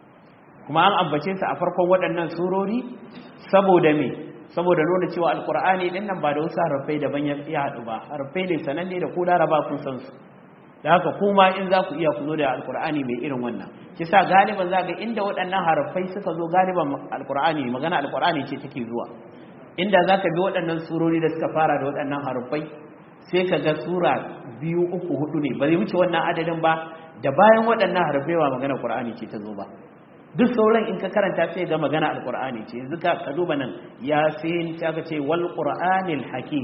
kuma an ambace su a farkon waɗannan surori saboda me saboda nuna cewa alkur'ani din nan ba da wasu harfai daban ya haɗu ba harfai ne sananne da ku laraba kun san su da haka kuma in za ku iya ku zo da alkur'ani mai irin wannan kisa galiban za ga inda waɗannan harfai suka zo galiban alkur'ani magana alkur'ani ce take zuwa inda za ka bi waɗannan surori da suka fara da waɗannan harfai sai ka ga sura biyu uku hudu ne ba zai wuce wannan adadin ba da bayan waɗannan harfai ba magana alkur'ani ce ta zo ba duk sauran in ka karanta sai ga magana alkur'ani ce yanzu ka ka duba nan yasin ta ga ce wal qur'anil hakim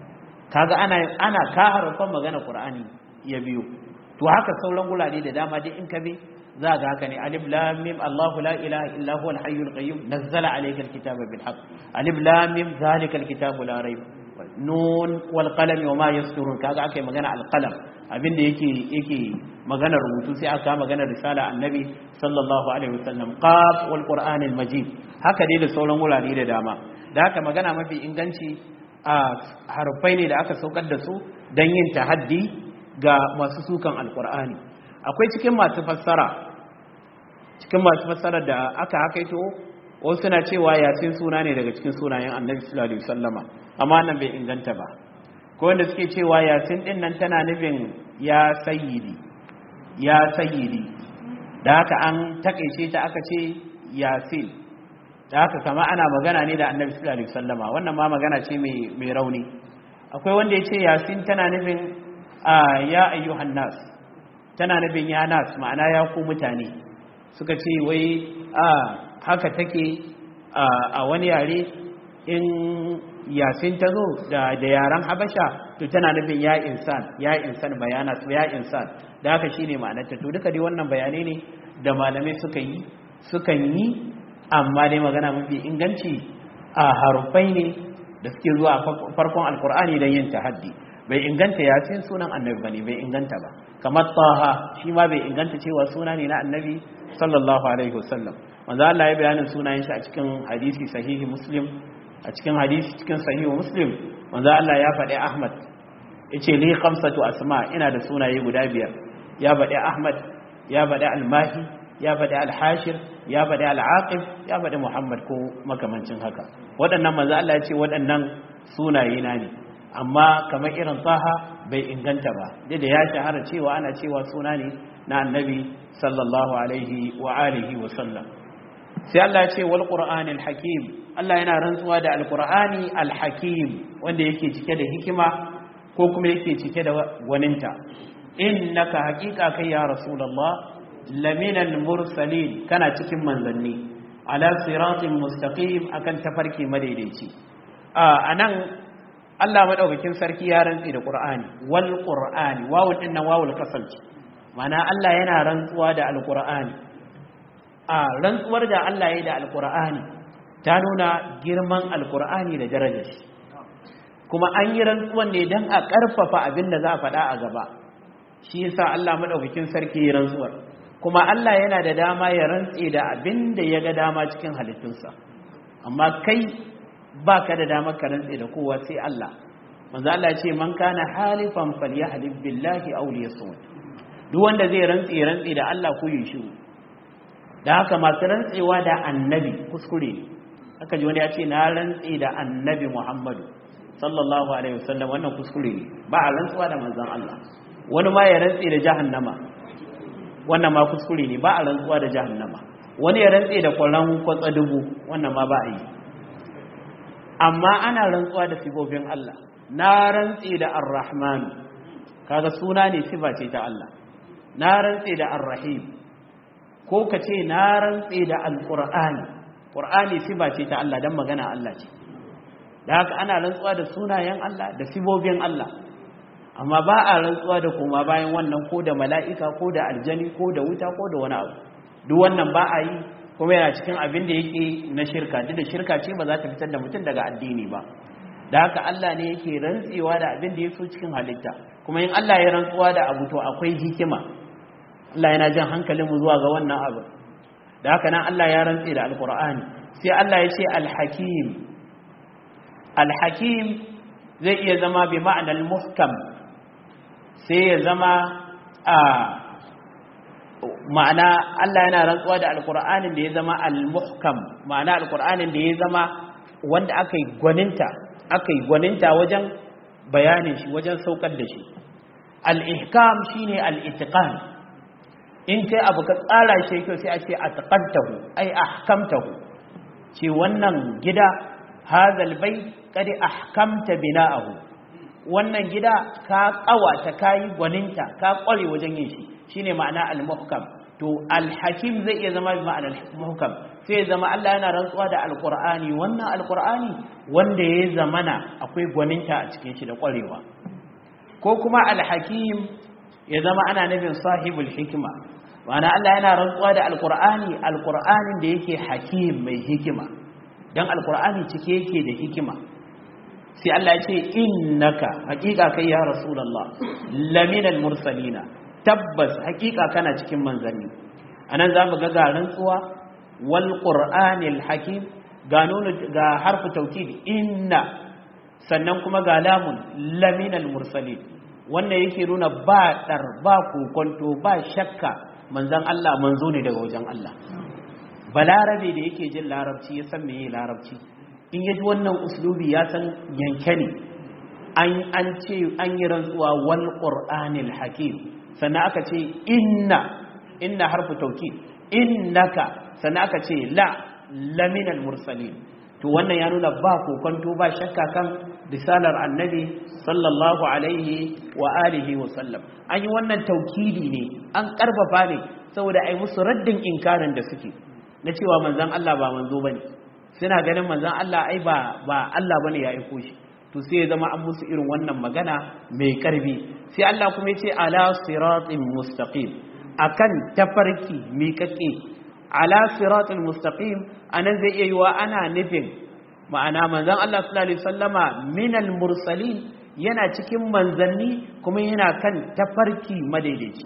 kaga ana ana ka harfan magana qur'ani ya biyo to haka sauran gurare da dama dai in ka bi za ga haka ne alif lam mim Allahu la ilaha illa huwal hayyul qayyum nazzala alayka alkitaba bil haqq alif lam mim zalika alkitabu la rayb nun wal qalam wama yasturun kaga akai magana al qalam abinda yake yake magana rubutu sai aka magana risala annabi sallallahu alaihi wasallam qaf wal qur'anil majid haka dai da sauran wurare da dama da haka magana mafi inganci a harfai ne da aka saukar da su dan yin tahaddi ga masu sukan alqur'ani akwai cikin masu fassara cikin masu fassara da aka hakaito wasu suna cewa yasin suna ne daga cikin sunayen annabi sallallahu alaihi wasallama amma nan bai inganta ba ko wanda suke cewa yasin din nan tana nufin ya sayyidi ya sayyidi da haka an takeice ta aka ce yasin da haka kama ana magana ne da annabi sallallahu alaihi wasallama wannan ma magana ce mai mai rauni akwai wanda ya ce yasin tana nufin ya ayyuhan nas tana nufin ya nas ma'ana ya ku mutane suka ce wai a haka take a wani yare in yasin ta zo da yaren habasha to tana nufin ya insan ya insan bayana ya insan da haka shine ma'anarta to duka dai wannan bayanai ne da malamai suka yi sukan yi amma dai magana mafi inganci a harufai ne da suke zuwa farkon alkur'ani don yin tahaddi bai inganta yasin sunan annabi bane bai inganta ba kamar taha shi ma bai inganta cewa suna ne na annabi sallallahu alaihi wasallam manzo Allah ya bayanin sunayen shi a cikin hadisi sahihi muslim a cikin hadisi cikin sahihi muslim manzo Allah ya faɗi Ahmad yace li khamsatu asma ina da sunaye guda biyar ya faɗi Ahmad ya faɗi al-Mahi ya faɗi al-Hashir ya faɗi al-Aqib ya faɗi Muhammad ko makamancin haka waɗannan manzo Allah ya ce waɗannan sunaye na ne amma kamar irin taha bai inganta ba da ya shahara cewa ana cewa suna ne na annabi sallallahu alaihi wa alihi wa sallam. sai Allah ya ce wal qur'anil hakim, Allah yana rantsuwa da alqur'ani alhakim wanda yake cike da hikima ko kuma yake cike da gwaninta. innaka haqiqa kai ya rasulullah laminal mursalin, kana cikin manzanni ala siratin mustaqim, akan tafarki madaidaici. a anan Allah madaukakin sarki ya rantsi da qur'ani wal qur'ani, wawul din nan wawul kasal ce, ma'ana Allah yana rantsuwa da alqur'ani. a rantsuwar da Allah ya yi da alqur'ani ta nuna girman alqur'ani da darajar shi, kuma an yi rantsuwan ne dan a karfafa abin da za a faɗa a gaba. shi yasa Allah madaukakin sarki ya rantsuwar, kuma Allah yana da dama ya rantse da abin da ya ga dama cikin halittunsa, amma kai baka da dama ka rantse da kowa sai Allah. manzo Allah ya ce man kana halifan falyahlif billahi aw liyasmut, duk wanda zai rantse rantse da Allah ko yi shiru. da haka masu rantsewa da annabi kuskure ne. aka ji wani ya ce na rantse da annabi Muhammadu sallallahu alaihi wasallam, wannan kuskure ne, ba a rantsuwa da manzon Allah. wani ma ya rantse da jahannama, wannan ma kuskure ne, ba a rantsuwa da jahannama. wani ya rantse da kwaran kwatsa dubu, wannan ma ba a yi. amma ana rantsuwa da sifofin Allah. na rantse da ar-rahman, kaga suna ne, sifa ce ta Allah. na rantse da ar-rahim, ko ka ce na rantse da al-qur'ani, qur'ani sifa ce ta Allah dan magana Allah ce. da haka ana rantsuwa da sunayen Allah da sifofin Allah, amma ba a rantsuwa da kuma bayan wannan ko da mala'ika ko da aljani ko da wuta ko da wani abu. duk wannan ba a yi, kuma yana cikin abin da yake na shirka. duk da shirka ce ba za ta fitar da mutum daga addini ba. da haka Allah ne yake rantsewa da abin da ya so cikin halitta, kuma in Allah ya rantsuwa da abu to akwai hikima. Allah yana jan hankalin mu zuwa ga wannan abu. da haka nan Allah ya rantse da alqur'ani, sai Allah ya ce alhakim. alhakim zai iya zama bi ma'anar muhkam, sai ya zama a ma'ana Allah yana rantsuwa da alqur'anin da ya zama al-muhkam, ma'ana alqur'anin da ya zama wanda aka yi gwaninta aka yi gwaninta wajen bayanin shi, wajen saukar da shi. al-ihkam shine al-itqan, in kai abu ka tsara shi kyau sai a ce atqantahu ay ahkamtahu, ce wannan gida hadal bayt qad ahkamta bina'ahu, wannan gida ka kawata kai gwaninta ka kware wajen yin shi, shine ma'ana al-muhkam. to al-hakim zai iya zama bi ma'anar muhkam, sai ya zama Allah yana rantsuwa da alqur'ani, wannan alqur'ani wanda ya zamana akwai gwaninta a cikin shi da kwarewa. ko kuma al-hakim ya zama ana nufin sahibul hikma, ma'ana Allah yana rantsuwa da alqur'ani, alqur'anin da yake hakim mai hikima, dan alqur'ani cike yake da hikima. sai Allah ya ce innaka haqiqa kai ya rasulullah laminal mursalina, tabbas haqiqa kana cikin manzanni. anan zamu ga ga rantsuwa wal qur'anil hakim, ga nunu ga harfu tawkid inna, sannan kuma ga lamun laminal mursalin. wannan yake nuna ba dar ba kokonto ba shakka manzan Allah manzo ne daga wajen Allah. balarabe da yake jin larabci ya san meye larabci, in yaji wannan uslubi ya san yanke ne. an an ce an yi rantsuwa wal qur'anil hakim, sannan aka ce inna, inna harfu tawkid, innaka, sannan aka ce la laminal mursalin. to wannan ya nuna ba kokonto ba shakka kan risalar annabi sallallahu alaihi wa alihi wa sallam. an yi wannan taukidi ne, an karfafa ne saboda ai musu raddin inkarin da suke na cewa manzon Allah ba manzo bane. suna ganin manzon Allah ai ba ba Allah bane ya aiko shi. to sai ya zama an musu irin wannan magana mai karfi. sai Allah kuma ya ce ala siratin mustaqim, akan tafarki miƙaƙe. ala siratin mustaqim anan zai iya yiwa ana nufin ma'ana manzon Allah sallallahu alaihi wasallama minal mursalin, yana cikin manzanni kuma yana kan tafarki madaidaici.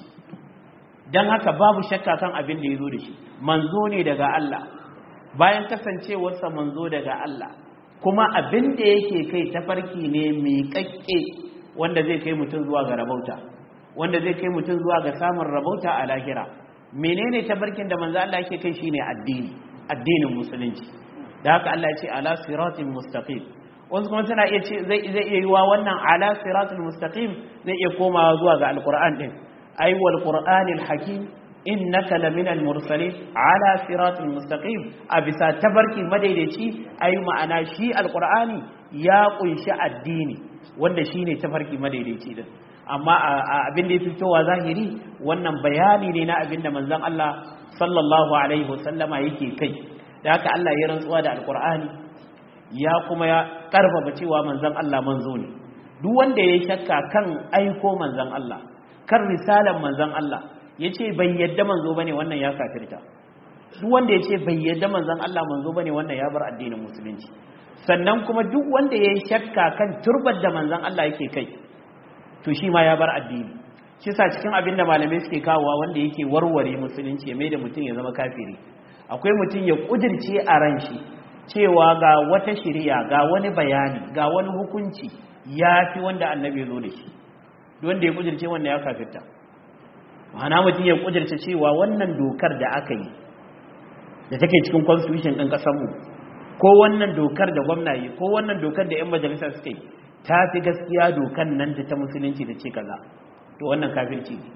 dan haka babu shakka kan abin da yazo da shi, manzo ne daga Allah. bayan kasancewarsa manzo daga Allah, kuma abin da yake kai tafarki ne miƙaƙƙe wanda zai kai mutum zuwa ga rabauta, wanda zai kai mutum zuwa ga samun rabauta a lahira. menene tafarkin da manzo Allah yake kai? shine addini, addinin musulunci. da haka Allah ya ce ala siratin mustaqim, wasu kuma suna iya ce zai zai iya yiwa wannan ala siratul mustaqim zai iya komawa zuwa ga alquran din ay wal qur'anil hakim innaka laminal mursalin ala siratul mustaqim a bisa tabarki madaidaici ay ma'ana shi alqur'ani ya kunshi addini wanda shine tafarki madaidaici din amma abin da ya fitowa zahiri wannan bayani ne na abin da manzon Allah sallallahu alaihi wasallama yake kai da haka Allah ya rantsuwa da alqur'ani ya kuma ya karfafa cewa manzon Allah manzo ne duk wanda ya shakka kan aiko manzon Allah kan risalan manzon Allah yace bai yadda manzo bane wannan ya kafirta duk wanda yace bai yadda manzon Allah manzo bane wannan ya bar addinin musulunci sannan kuma duk wanda ya shakka kan turbar da manzon Allah yake kai to shi ma ya bar addini shi sa cikin abin da malamai suke kawowa wanda yake warware musulunci mai da mutum ya zama kafiri akwai mutum ya kudirce a ran shi cewa ga wata shari'a ga wani bayani ga wani hukunci ya fi wanda annabi ya zo da shi wanda ya kudirce wanda ya kafirta ma'ana mutum ya kudirce cewa wannan dokar da aka yi da take cikin constitution ɗin ƙasarmu ko wannan dokar da gwamna yi ko wannan dokar da 'yan majalisa suka yi ta fi gaskiya dokan nan da ta musulunci da ce kaza to wannan kafirci ne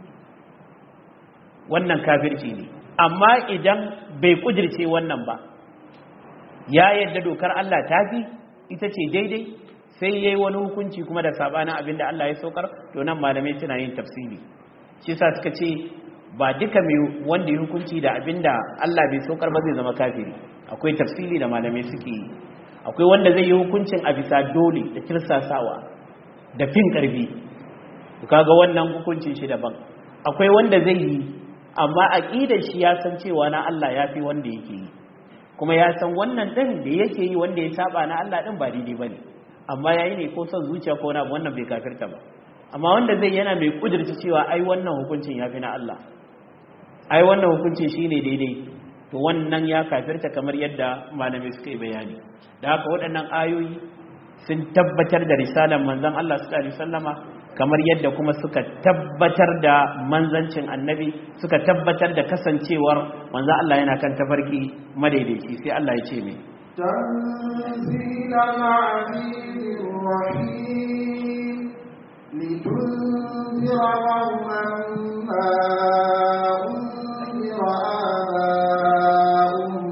wannan kafirci ne amma idan bai kudirce wannan ba ya yadda dokar Allah ta fi ita ce daidai sai yayi wani hukunci kuma da sabanin abinda Allah ya saukar to nan malamai suna yin tafsiri shi yasa suka ce ba duka mai wanda ya hukunci da abinda Allah bai saukar ba zai zama kafiri akwai tafsiri da malamai suke yi akwai wanda zai yi hukuncin a bisa dole da kirsasawa da fin karfi kaga wannan hukuncin shi daban akwai wanda zai yi amma aqidar shi ya san cewa na Allah yafi wanda yake yi kuma ya san wannan din da yake yi wanda ya saba na Allah din ba daidai bane amma yayi ne ko son zuciya ko na wannan bai kafirta ba amma wanda zai yana mai kudirci cewa ai wannan hukuncin yafi na Allah ai wannan hukuncin shine daidai to wannan ya kafirta kamar yadda malamai suka yi bayani da haka waɗannan ayoyi sun tabbatar da risalar manzon Allah sallallahu alaihi wasallama kamar yadda kuma suka tabbatar da manzancin annabi suka tabbatar da kasancewar manzon Allah yana kan tafarki madaidaici sai Allah ya ce mai tanzilal azizir rahim litunzira qauman ma unzira aba'uhum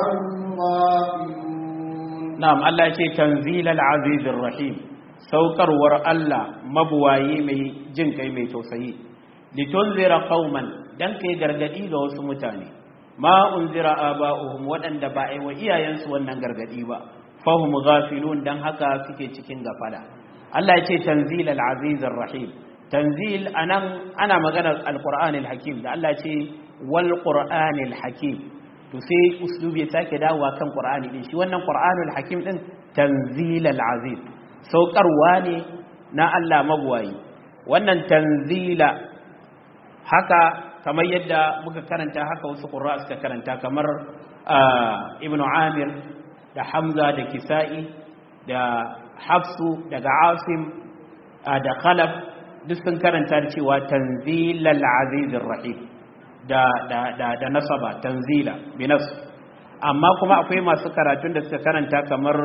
na'am Allah ce tanzilal azizir rahim saukarwar Allah mabuwayi mai jin kai mai tausayi litunzira qauman dan kai gargadi ga wasu mutane ma unzira aba'uhum wadanda ba ai wa iyayensu wannan gargadi ba fahum ghafilun dan haka suke cikin gafala Allah ya ce tanzilal azizir rahim tanzil anan ana maganar alqur'anil hakim da Allah ya ce wal qur'anil hakim to sai uslubi ya sake dawowa kan qur'ani din shi wannan qur'anul hakim din tanzilal aziz saukarwa ne na Allah magwayi wannan tanzila haka kamar yadda muka karanta haka wasu qurra suka karanta kamar ibnu amir da hamza da kisa'i da hafsu daga asim da khalaf duk sun karanta cewa tanzilal azizir rahim da da da da nasaba tanzila binas amma kuma akwai masu karatun da suka karanta kamar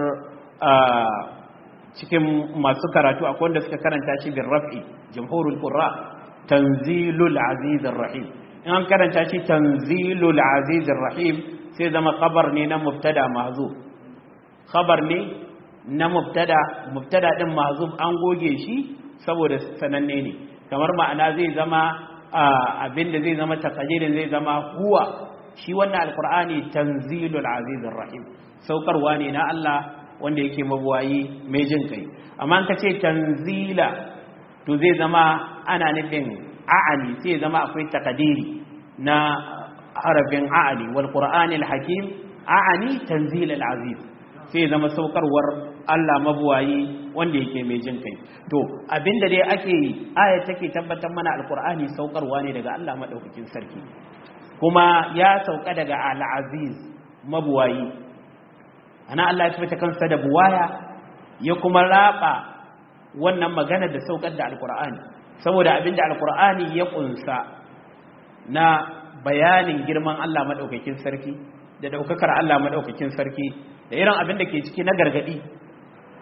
cikin masu karatu akwai wanda suka karanta shi bin raf'i jamhurul qurra tanzilul azizir rahim in an karanta shi tanzilul azizir rahim sai zama khabar ne na mubtada mahzuf khabar ne na mubtada mubtada din mahzuf an goge shi saboda sananne ne kamar ma'ana zai zama abinda zai zama takadirin zai zama huwa shi wannan alqur'ani tanzilul azizir rahim saukarwa ne na Allah wanda yake mabuwayi mai jin kai amma an kace tanzila to zai zama ana nufin a'ani sai zama akwai takadiri na harafin a'ani wal qur'anil hakim a'ani tanzilul aziz sai zama saukarwar Allah mabuwayi wanda yake mai jin kai to abinda dai ake yi aya take tabbatar mana alqur'ani saukarwa ne daga Allah madaukakin sarki kuma ya sauka daga al-aziz mabuwayi ana Allah ya tabbata kansa da buwaya ya kuma raba wannan magana da saukar da alqur'ani saboda abinda alqur'ani ya kunsa na bayanin girman Allah madaukakin sarki da daukakar Allah madaukakin sarki da irin abin da ke ciki na gargadi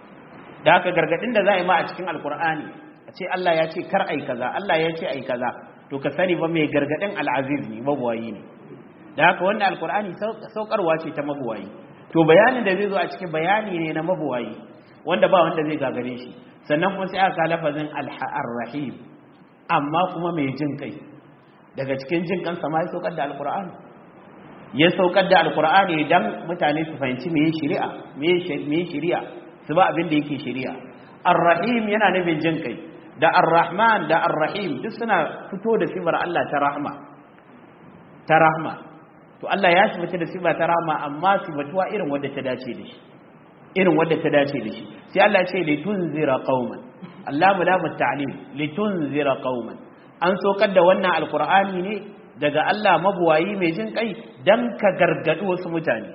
da haka gargadin da za a yi ma a cikin alkur'ani a ce Allah ya ce kar ai kaza Allah ya ce ai kaza to ka sani ba mai gargadin al'aziz ne mabuwayi ne da haka wannan alkur'ani saukarwa ce ta mabuwayi to bayanin da zai zo a cikin bayani ne na mabuwayi wanda ba wanda zai gagare shi sannan kuma sai aka lafazin ar-rahim amma kuma mai jin kai daga cikin jin kansa ma ya saukar da alkur'ani ya saukar da alkur'ani dan mutane su fahimci meye shari'a meye shari'a su ba abin da yake shari'a ar-rahim yana nufin jin kai da ar-rahman da ar-rahim duk suna fito da sifar Allah ta rahma ta rahma to Allah ya sifata da sifa ta rahma amma sifatuwa irin wadda ta dace da shi irin wadda ta dace da shi sai Allah ya ce litunzira qauman Allah mulamu ta'lim litunzira qauman an sokar da wannan alkur'ani ne daga Allah mabuwayi mai jin kai dan ka gargadi wasu mutane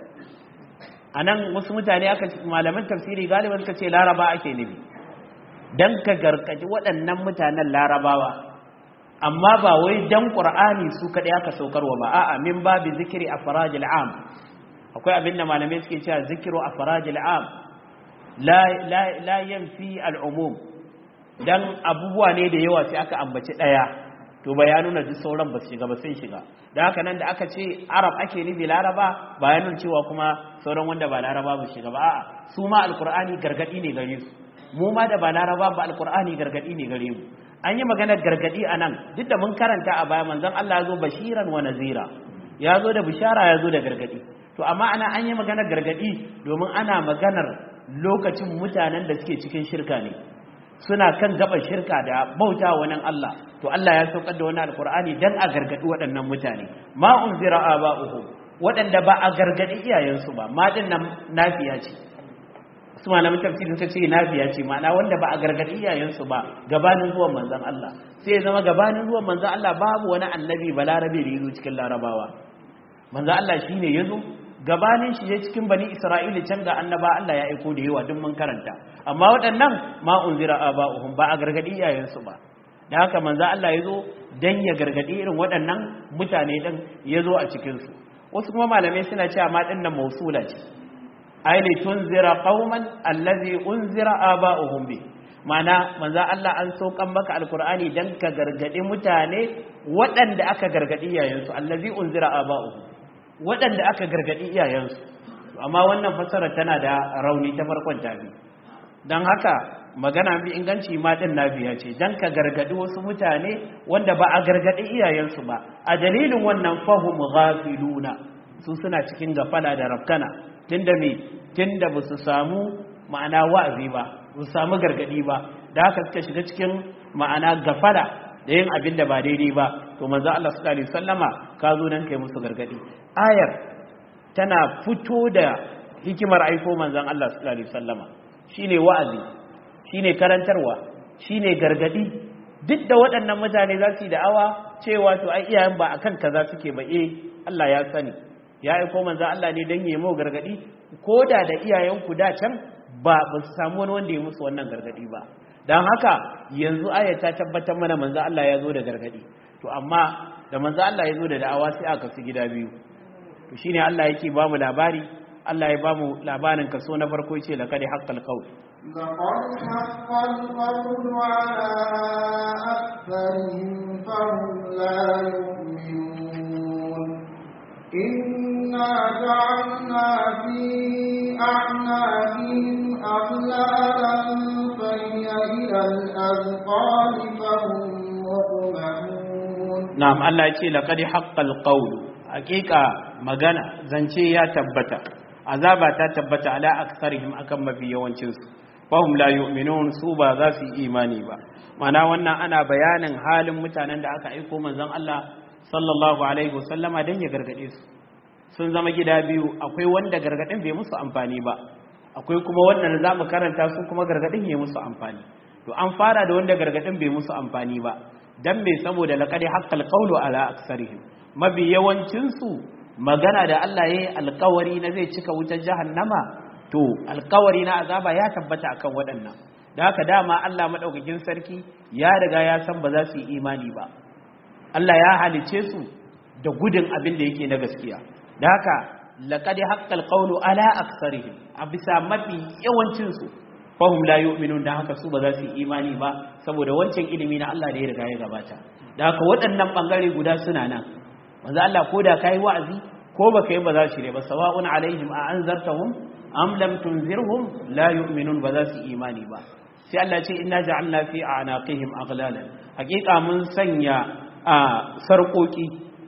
anan wasu mutane aka malaman tafsiri galiban suka ce laraba ake nufi dan ka gargadi waɗannan mutanen larabawa amma ba wai dan qur'ani su kadai aka saukarwa ba a'a min babi zikri afrajil am akwai abinda malamai suke cewa zikru afrajil am la la la yanfi al umum dan abubuwa ne da yawa sai aka ambaci daya to bayanuna duk sauran ba su shiga ba sai shiga da haka nan da aka ce arab ake nufi laraba bayanun cewa kuma sauran wanda ba laraba ba shiga ba a'a su ma alqur'ani gargadi ne gare su mu ma da ba laraba ba alqur'ani gargadi ne gare mu an yi maganar gargadi anan duk da mun karanta a baya manzon Allah ya zo bashiran wa nazira ya zo da bishara ya zo da gargadi to amma ana an yi maganar gargadi domin ana maganar lokacin mutanen da suke cikin shirka ne suna kan gaban shirka da bauta wa nan Allah to Allah ya saukar da wannan alqur'ani dan a gargadi waɗannan mutane ma unzira aba'uhum waɗanda ba a gargadi iyayensu ba ma din nan nafiya ce su malamin tafsirin ta ce nafiya ce ma'ana wanda ba a gargadi iyayensu ba gabanin zuwan manzon Allah sai ya zama gabanin zuwan manzon Allah babu wani annabi balarabe da yazo cikin larabawa manzon Allah shine yazo gabanin shi ya cikin bani Isra'ila can ga annaba Allah ya aiko da yawa duk mun karanta amma waɗannan ma unzira aba'uhum ba a gargadi iyayensu ba da haka manzo Allah yazo dan ya gargadi irin waɗannan mutane din yazo a cikin su wasu kuma malamai suna cewa ma din nan mausula ce ay li tunzira qauman allazi unzira aba'uhum bi mana manzo Allah an saukan maka alqur'ani dan ka gargadi mutane waɗanda aka gargadi iyayensu allazi unzira aba'uhum waɗanda aka gargadi iyayensu amma wannan fasara tana da rauni ta farkon tafi don haka magana bi inganci ma din nabiya ce dan ka gargadi wasu mutane wanda ba a gargadi iyayensu ba a dalilin wannan fahum ghafiluna su suna cikin gafala da rafkana tunda me tunda ba su samu ma'ana wa'azi ba ba su samu gargadi ba da haka suka shiga cikin ma'ana gafala da yin abin da ba daidai ba to manzo Allah sallallahu alaihi wasallama ka zo dan kai musu gargadi ayar tana fito da hikimar aiko manzon Allah sallallahu alaihi wasallama shine wa'azi shine karantarwa shine gargadi duk da waɗannan mutane za su yi da'awa cewa to ai iyayen ba akan kaza suke ba eh Allah ya sani ya aiko manzon Allah ne dan yayi mu gargadi koda da iyayen ku da can ba ba su samu wani wanda ya musu wannan gargadi ba dan haka yanzu aya ta tabbatar mana manzon Allah ya zo da gargadi to amma da manzon Allah ya zo da da'awa sai aka su gida biyu to shine Allah yake ba mu labari Allah ya ba mu labarin kaso na farko yace laqad haqqal qawl laqad haqqal qawlu ala aktharihim fahum la yu'minun inna ja'alna fi a'naqihim aghlalan fa hiya ila al-azqani fahum muqmamun na'am Allah yace laqad haqqal qawl hakika magana zance ya tabbata azaba ta tabbata ala aksarihim akan mafi yawancin su fahum la yu'minun su ba za su yi imani ba mana wannan ana bayanin halin mutanen da aka aika manzon Allah sallallahu alaihi wasallama dan ya gargade su sun zama gida biyu akwai wanda gargadin bai musu amfani ba akwai kuma wanda zamu karanta su kuma gargadin ya musu amfani to an fara da wanda gargadin bai musu amfani ba dan me saboda laqad haqqal qawlu ala aksarihim mabi yawancinsu magana da Allah ya yi alkawari na zai cika wutar jahannama to alkawari na azaba ya tabbata akan waɗannan da haka dama Allah maɗaukakin sarki ya riga ya san ba za su yi imani ba Allah ya halice su da gudun abin da yake na gaskiya da haka laqad haqqal qawlu ala aksarihim a bisa mafi yawancinsu fahum la yu'minun da haka su ba za su yi imani ba saboda wancan ilimi na Allah da ya riga ya gabata da haka waɗannan bangare guda suna nan manzo Allah ko da kai wa'azi ko baka yi ba za su shirye ba sawa'un alaihim a anzartahum am lam tunzirhum la yu'minun ba za su yi imani ba sai Allah ce inna ja'alna fi a'naqihim aghlalan hakika mun sanya a sarkoki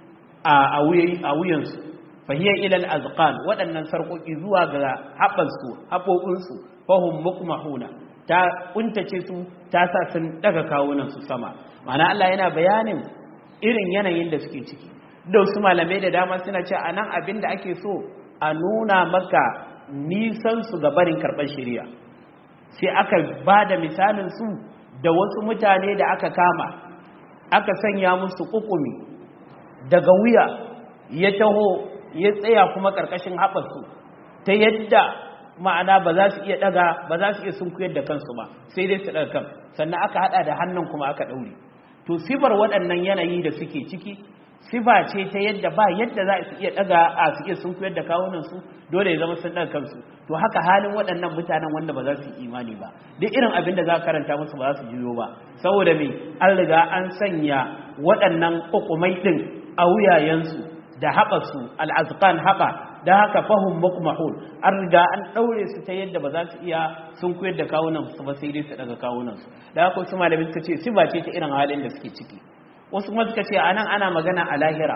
a wuyansu fahiyar ilal azqan waɗannan sarkoki zuwa ga haɓansu haɓoɓinsu fahim mukmahuna ta kuntace su ta sa sun daga kawunan su sama ma'ana Allah yana bayanin irin yanayin da suke ciki da su malamai da dama suna ce a nan abin da ake so a nuna maka nisan su ga barin karɓar shari'a sai aka ba da misalin su da wasu mutane da aka kama aka sanya musu kukumi daga wuya ya taho ya tsaya kuma ƙarƙashin haɓarsu ta yadda ma'ana ba za su iya ɗaga ba za su iya sunkuyar da kansu ba sai dai su ɗaga kan sannan aka haɗa da hannun kuma aka ɗaure to sifar waɗannan yanayi da suke ciki sifa ce ta yadda ba yadda za su iya ɗaga a su iya sunkuyar da kawunansu dole ya zama sun ɗaga kansu to haka halin waɗannan mutanen wanda ba za su yi imani ba duk irin abin da za ka karanta musu ba za su jiyo ba saboda me an riga an sanya waɗannan ƙuƙumai ɗin a wuyayensu da haɓarsu al'azkan haɓa da haka fahim mukmahun an riga an ɗaure su ta yadda ba za su iya sun koyar da kawunansu ba sai dai su daga kawunansu da haka wasu malamin suka ce siba ce ta irin halin da suke ciki wasu kuma suka ce a nan ana magana a lahira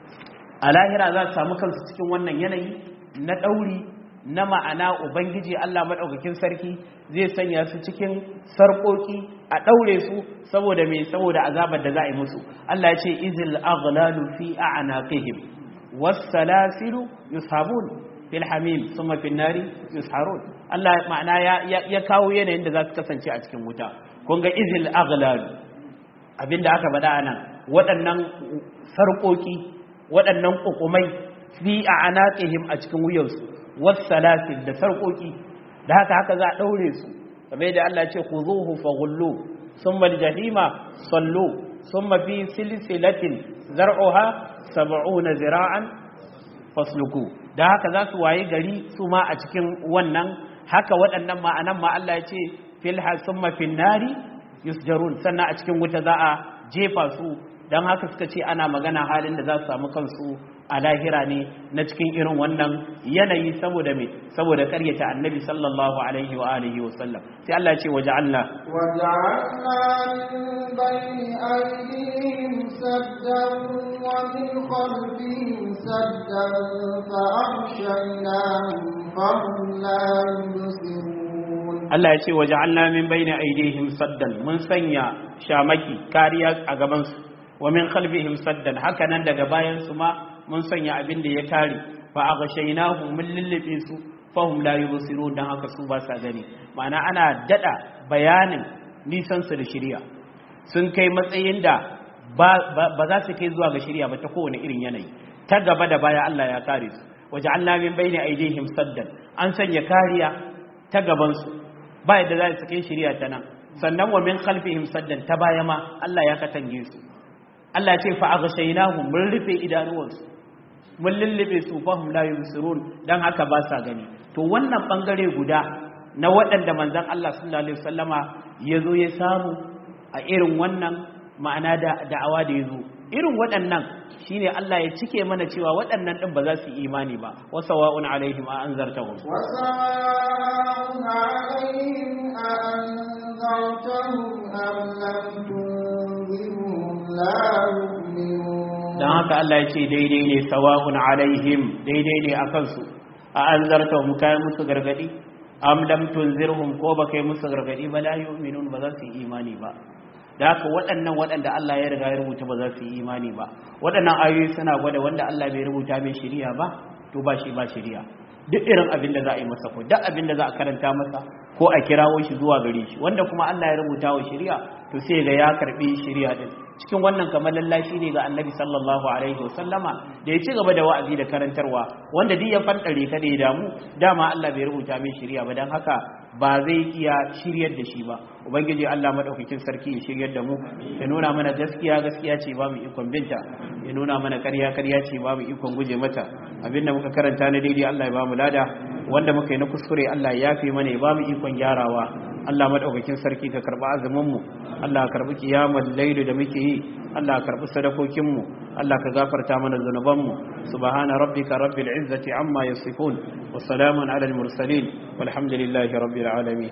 a lahira za su samu kansu cikin wannan yanayi na ɗauri na ma'ana ubangiji Allah maɗaukakin sarki zai sanya su cikin sarƙoƙi a ɗaure su saboda mai saboda azabar da za a yi musu Allah ya ce izil aghlalu fi a'naqihim was-salasilu yushabun fil hamim thumma fin nari yusharun Allah ma'ana ya ya kawo yanayin da za su kasance a cikin wuta kun ga izil aghlalu abinda aka faɗa anan waɗannan sarƙoƙi waɗannan ƙuƙumai fi a'naqihim a cikin wuyansu was-salasil da sarƙoƙi da haka haka za a ɗaure su kamar da Allah ce khuzuhu faghullu thumma al-jahima sallu thumma fi silsilatin zar'uha sab'una zira'an fasluku da haka za su waye gari su ma a cikin wannan haka waɗannan ma'anan ma Allah ya ce fil hasumma fin nari yusjarun sannan a cikin wuta za a jefa su dan haka suka ce ana magana halin da za su samu kansu a lahira ne na cikin irin wannan yanayi saboda me saboda ƙaryata annabi sallallahu alaihi wa alihi wa sallam sai Allah ya ce waja'alna waja'alna min bayni aydihim saddan wa min khalfihim saddan fa aghshaynahum fahum la yubsirun Allah ya ce waja'alna min bayni aydihim saddan mun sanya shamaki kariya a gaban su wa min khalfihim saddan haka nan daga bayan su ma mun sanya abin da ya kare fa aghshaynahu min lillabi su fahum la yubsirun dan haka su ba sa gani ma'ana ana dada bayanin nisan su da shari'a sun kai matsayin da ba za su kai zuwa ga shari'a ba ta kowane irin yanayi ta gaba da baya Allah ya kare su waja'alna min bayni aydihim saddan an sanya kariya ta gaban su ba yadda za su kai shari'a ta nan sannan wa min khalfihim saddan ta baya ma Allah ya katange su Allah ce fa aghshaynahu mun rufe idanuwansu mun lullube su fahum la yubsirun dan haka ba sa gani to wannan bangare guda na waɗanda manzon Allah sallallahu alaihi wasallama yazo ya samu a irin wannan ma'ana da da'awa da yazo irin waɗannan shine Allah ya cike mana cewa waɗannan din ba za su yi imani ba wasawa'un alaihim a anzartahum wasawa'un alaihim a anzartahum am lam tunzirhum la yu'minun dan haka Allah ya ce daidai ne sawa'un alaihim daidai ne akan su a anzartahum kai musu gargadi am lam tunzirhum ko ba kai musu gargadi ba la yu'minun ba za su yi imani ba da haka waɗannan waɗanda Allah ya riga ya rubuta ba za su yi imani ba waɗannan ayoyi suna gwada wanda Allah bai rubuta mai shari'a ba to ba shi ba shari'a duk irin abin da za a yi masa ko duk abin da za a karanta masa ko a kirawo shi zuwa gare shi wanda kuma Allah ya rubuta wa shari'a to sai ga ya karbi shari'a din cikin wannan kamar lallashi ne ga Annabi sallallahu alaihi wasallama da ya ci gaba da wa'azi da karantarwa wanda duk ya fantare ka da ya damu dama Allah bai rubuta mai shari'a ba dan haka ba zai iya shiryar da shi ba ubangiji Allah madaukakin sarki ya shiryar da mu ya nuna mana gaskiya gaskiya ce ba mu ikon binta ya nuna mana ƙarya ƙarya ce ba mu ikon guje mata abinda muka karanta na daidai Allah ya ba mu lada wanda muka yi na kuskure Allah ya yafe mana ya ba mu ikon gyarawa. Allah madaukakin sarki ka karba azumin mu, Allah ka karbi kiyamul layli da muke yi, Allah ka karbi sadakokin mu, Allah ka gafarta mana zunuban mu. Subhana rabbika rabbil izzati amma yasifun wa salamun alal mursalin walhamdulillahi rabbil alamin.